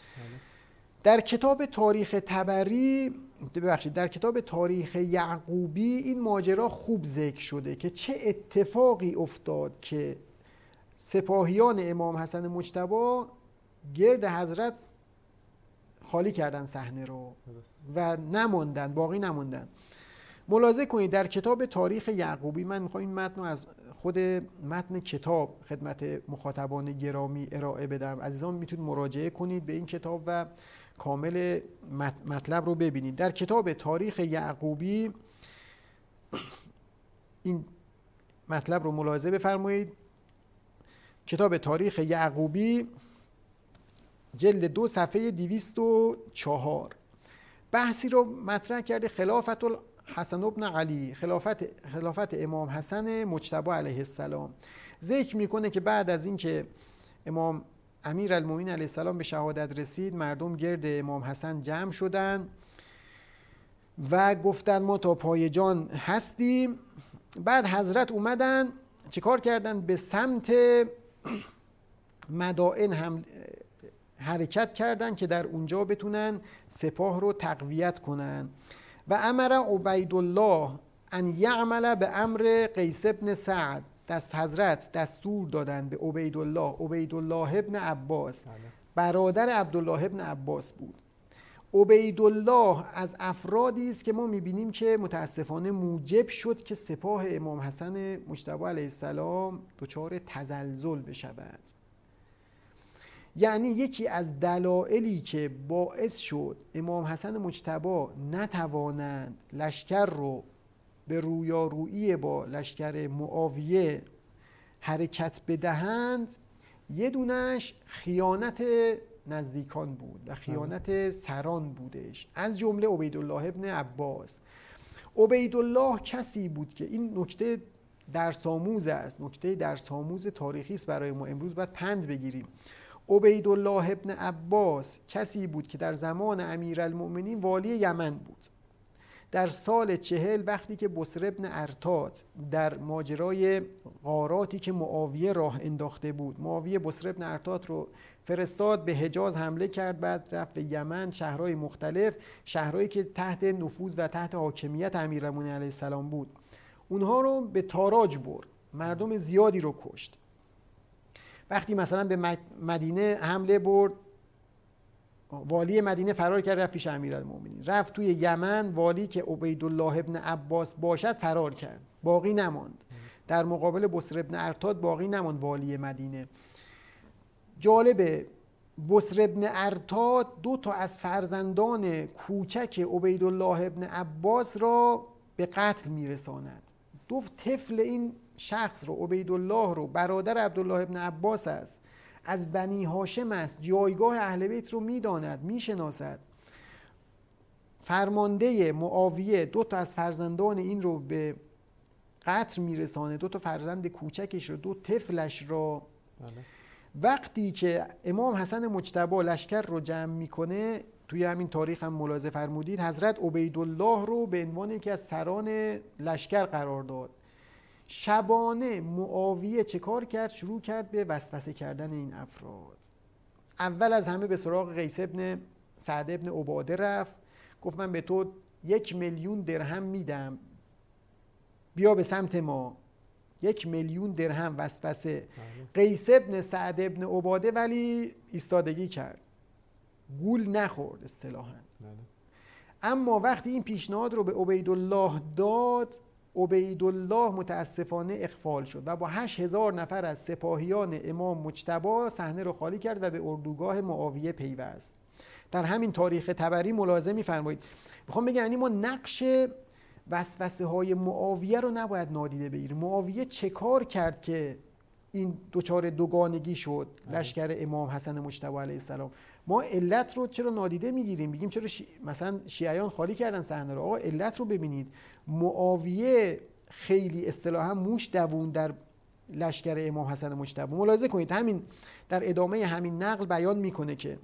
B: در کتاب تاریخ طبری، در کتاب تاریخ یعقوبی این ماجرا خوب ذکر شده که چه اتفاقی افتاد که سپاهیان امام حسن مجتبی گرد حضرت خالی کردن صحنه رو و نموندن، باقی نموندن. ملاحظه کنید در کتاب تاریخ یعقوبی، من میخوام این متن رو از خود متن کتاب خدمت مخاطبان گرامی ارائه بدم. عزیزان میتونید مراجعه کنید به این کتاب و کامل مطلب رو ببینید. در کتاب تاریخ یعقوبی این مطلب رو ملاحظه بفرمایید. کتاب تاریخ یعقوبی جلد 2 صفحه 204 بحثی رو مطرح کرده، خلافت حسن ابن علی، خلافت امام حسن مجتبی علیه السلام. ذکر میکنه که بعد از اینکه امام امیرالمومنین علیه السلام به شهادت رسید، مردم گرد امام حسن جمع شدن و گفتن ما تا پای جان هستیم. بعد حضرت اومدن چه کار کردن؟ به سمت مدائن حرکت کردن که در اونجا بتونن سپاه رو تقویت کنن. و امر عبیدالله ان یعمل به امر قیس ابن سعد، حضرت دستور دادن به عبیدالله ابن عباس، برادر عبدالله ابن عباس بود. عبیدالله از افرادی است که ما میبینیم که متاسفانه موجب شد که سپاه امام حسن مجتبی علیه السلام دچار تزلزل بشود. یعنی یکی از دلایلی که باعث شد امام حسن مجتبی نتوانند لشکر رو به رویارویی با لشکر معاویه حرکت بدهند، یه دونش خیانت نزدیکان بود و خیانت سران بودش، از جمله عبیدالله ابن عباس. عبیدالله کسی بود که این نکته درس‌آموز است، نکته درس‌آموز تاریخی است برای ما، امروز باید پند بگیریم. عبیدالله ابن عباس کسی بود که در زمان امیرالمؤمنین والی یمن بود. در سال 40 وقتی که بصر ابن ارتاد در ماجرای غاراتی که معاویه راه انداخته بود، معاویه بصر ابن ارتاد رو فرستاد به حجاز حمله کرد، بعد رفت به یمن، شهرهای مختلف، شهرهایی که تحت نفوذ و تحت حاکمیت امیرالمومنین علیه السلام بود، اونها رو به تاراج برد، مردم زیادی رو کشت. وقتی مثلا به مدینه حمله برد، والی مدینه فرار کرد رفت پیش امیرالمومنین، رفت توی یمن، والی که عبیدالله ابن عباس باشد فرار کرد، باقی نماند. در مقابل بصر ابن ارتاد باقی نماند والی مدینه. جالبه بصر ابن ارتاد 2 تا از فرزندان کوچک عبیدالله ابن عباس را به قتل میرساند. 2 طفل این شخص رو، عبیدالله رو، برادر عبدالله ابن عباس است، از بنی هاشم است، جایگاه اهل بیت رو میداند، میشناسد. فرمانده معاویه 2 تا از فرزندان این رو به قتل میرسانه، 2 تا فرزند کوچکش رو، 2 طفلش را. وقتی که امام حسن مجتبی لشکر رو جمع میکنه، توی همین تاریخ هم ملاحظه فرمودید، حضرت عبیدالله رو به عنوان یکی از سران لشکر قرار داد. شبانه معاویه چه کار کرد؟ شروع کرد به وسوسه کردن این افراد. اول از همه به سراغ قیس ابن سعد ابن عباده رفت، گفت من به تو 1,000,000 درهم میدم، بیا به سمت ما. 1,000,000 درهم وسوسه. قیس ابن سعد ابن عباده ولی ایستادگی کرد، گول نخورد اصطلاحاً. اما وقتی این پیشنهاد رو به عبیدالله داد، عبیدالله متاسفانه اغفال شد و با 8,000 نفر از سپاهیان امام مجتبی صحنه رو خالی کرد و به اردوگاه معاویه پیوست. در همین تاریخ طبری ملاحظه می‌فرمایید. میخوام بگم یعنی ما نقش وسوسه های معاویه رو نباید نادیده بگیریم. معاویه چه کار کرد که این دچار دوگانگی شد لشکر امام حسن مجتبی علیه السلام؟ ما علت رو چرا نادیده میگیریم؟ بگیم چرا مثلا شیعیان خالی کردن صحنه رو؟ آقا علت رو ببینید. معاویه خیلی اصطلاحا موش دوون در لشکر امام حسن مجتبی. ملاحظه کنید همین در ادامه همین نقل بیان میکنه که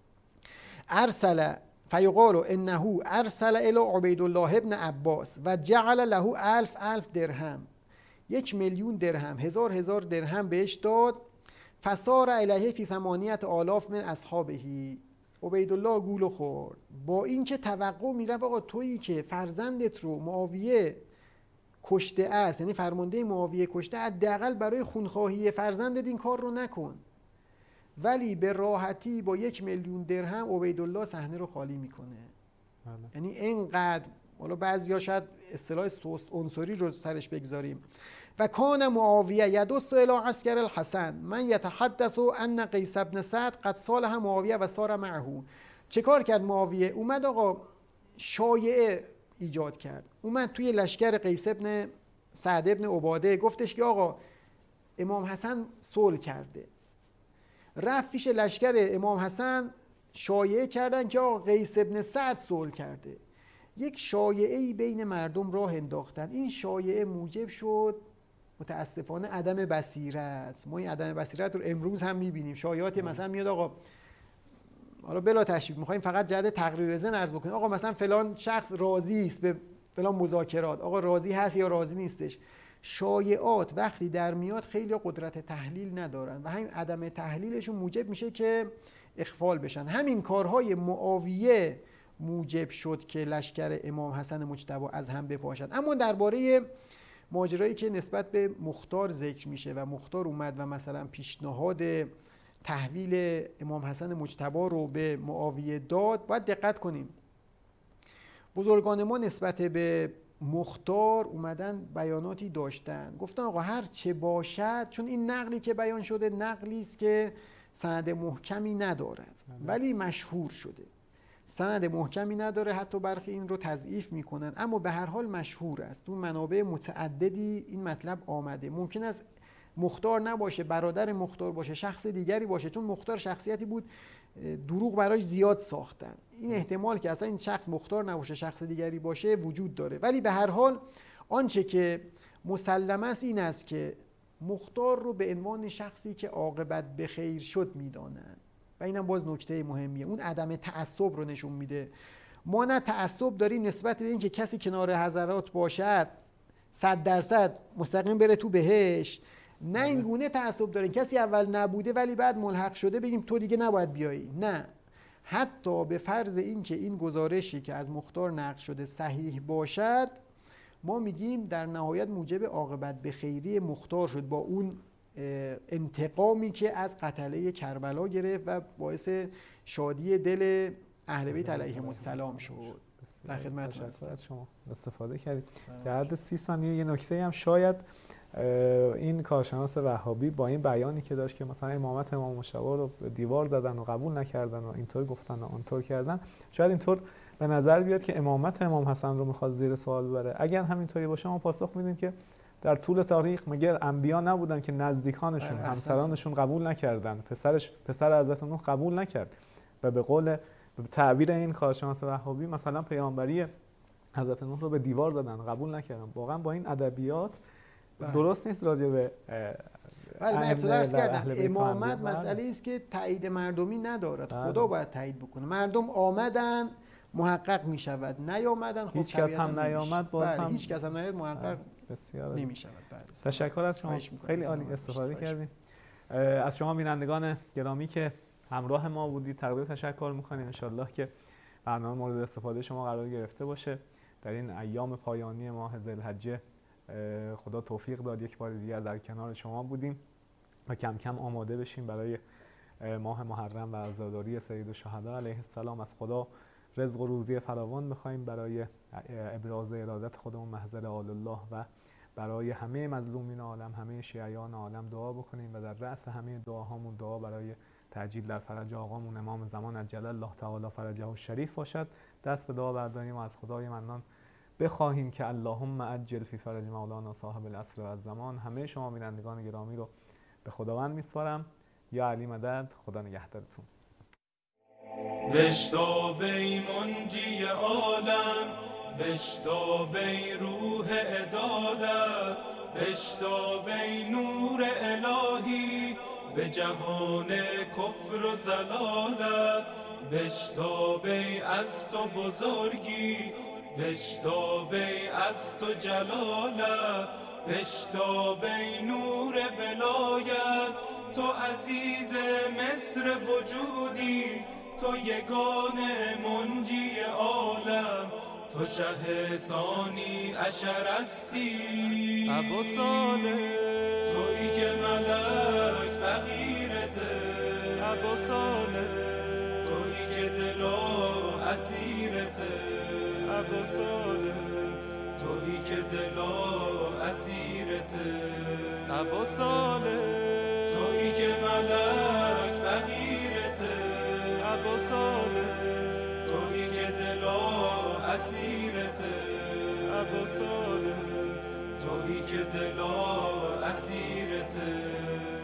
B: ارسل فیقال انه ارسل الی عبیدالله ابن عباس و جعل له 1000 درهم، 1,000,000 درهم، 1000 درهم بهش داد. فصار الیه فی 8,000 من اصحابه. عبیدالله گول خورد، با اینکه توقع میرفت آقا تویی که فرزندت رو معاویه کشته است، یعنی فرمانده معاویه کشته، حداقل برای خونخواهی فرزندت این کار رو نکن، ولی به راحتی با 1,000,000 درهم عبیدالله صحنه رو خالی میکنه. یعنی اینقدر، حالا بعضیا شاید اصطلاح سست عنصری رو سرش بگذاریم. و کان معاویه یدس الی عسکر الحسن من یتحدث ان قیس بن سعد قد صالح معاویه و صار معه. چه کار کرد معاویه؟ اومد آقا شایعه ایجاد کرد، اومد توی لشکر قیس بن سعد ابن عباده گفتش که آقا امام حسن صلح کرده. رفت پیش لشکر امام حسن شایعه کردن که آقا قیس ابن سعد صلح کرده. یک شایعه‌ای بین مردم راه انداختن. این شایعه موجب شد متاسفانه عدم بصیرت. ما این عدم بصیرت رو امروز هم میبینیم. شایعات مثلا میاد آقا، حالا بلا تشبیه میخوایم فقط جهت تقریر ذهن عرض بکنیم، آقا مثلا فلان شخص راضی است به فلان مذاکرات، آقا راضی هست یا راضی نیستش. شایعات وقتی در میاد خیلی قدرت تحلیل ندارن و همین عدم تحلیلشون موجب میشه که اخفال بشن. همین کارهای معاویه موجب شد که لشکر امام حسن مجتبی از هم بپاشد. اما درباره ماجرایی که نسبت به مختار ذکر میشه و مختار اومد و مثلا پیشنهاد تحویل امام حسن مجتبی رو به معاویه داد، باید دقت کنیم. بزرگان ما نسبت به مختار اومدن بیاناتی داشتن، گفتن آقا هر چه باشد، چون این نقلی که بیان شده نقلی است که سند محکمی ندارد ولی مشهور شده، سند محکمی نداره، حتی برخی این رو تضعیف میکنن، اما به هر حال مشهور است. اون منابع متعددی این مطلب آمده. ممکن است مختار نباشه، برادر مختار باشه، شخص دیگری باشه، چون مختار شخصیتی بود دروغ براش زیاد ساختن. این احتمال که اصلا این شخص مختار نباشه، شخص دیگری باشه وجود داره. ولی به هر حال آنچه که مسلم است این است که مختار رو به عنوان شخصی که عاقبت به خیر شد میدانن و اینم باز نکته مهمیه. اون عدم تعصب رو نشون میده. ما نه تعصب داریم نسبت به این که کسی کنار حضرات باشد 100% مستقیم بره تو بهشت، نه این گونه تعصب داریم کسی اول نبوده ولی بعد ملحق شده بگیم تو دیگه نباید بیایی. نه، حتی به فرض این که این گزارشی که از مختار نقل شده صحیح باشد، ما میگیم در نهایت موجب عاقبت به خیری مختار شد با اون انتقامی که از قتله کربلا گرفت و باعث شادی دل اهل بیت علیهم السلام شد. در خدمتتون هستم.
A: شما استفاده کردید. در حد 30 ثانیه یه نکته هم شاید این کارشناس وهابی با این بیانی که داشت که مثلا امامت امام مجتبی رو به دیوار زدن و قبول نکردن و اینطور گفتن و آنطور کردن، شاید اینطور به نظر بیاد که امامت امام حسن رو میخواد زیر سوال ببره. اگر همینطوری باشه ما پاسخ میدیم که در طول تاریخ مگر انبیا نبودن که نزدیکانشون همسرانشون قبول نکردن، پسر حضرت نوح قبول نکرد و به قول تعبیر این کارشناس وهابی مثلا پیامبری حضرت نوح رو به دیوار زدن قبول نکردن. واقعا با این ادبیات درست نیست راجع به
B: من ابتدا درس کردم امامت مسئله است که تایید مردمی ندارد، خدا باید تایید بکنه. مردم آمدن محقق می شود، نیامدن خب
A: هیچ کس هم نیامد باز هم
B: هیچ کس هم نیامد محقق نمی شود.
A: تشکر از شما، خیلی عالی استفاده کردیم. از شما بینندگان گرامی که همراه ما بودید تقدیر تشکر می‌کنیم. ان شاءالله که برنامه مورد استفاده شما قرار گرفته باشه. در این ایام پایانی ماه ذوالحجه خدا توفیق داد یک بار دیگر در کنار شما بودیم و کم کم آماده بشیم برای ماه محرم و عزاداری سید الشهدا علیه السلام. از خدا رزق و روزی فراوان بخوایم برای ابراز ارادت خودمون محضر آل الله و برای همه مظلومین عالم، همه شیعیان عالم دعا بکنیم و در رأس همه دعاهامون دعا برای تعجیل در فرج آقامون امام زمان عجل الله تعالی فرجه الشریف باشد. دست به دعا برداریم و از خدای منان بخواهیم که اللهم عجل فی فرج مولانا صاحب العصر و الزمان. همه شما بینندگان گرامی رو به خداوند میسپارم. یا علی مدد. خدا نگهدارتون.
F: بشتاب ای منجی عالم، بشتاب ای روح عدالت، بشتاب ای نور الهی به جهان کفر و ضلالت، بشتاب ای از تو بزرگی، بشتاب ای از تو جلالت، بشتاب ای نور ولایت، تو عزیز مصر وجودی، تو یگانه منجی عالم، تو شه ثانی عشر هستی ابو صالح، تویی که ملک فقیرته ابو صالح، تویی که دلا اسیرته ابو صالح، تویی که دلا اسیرته ابو صالح، تویی که ملک فقیرته ابو صالح، تویی که دلا اسیرته ابو صالح، تویی که دلا اسیرته.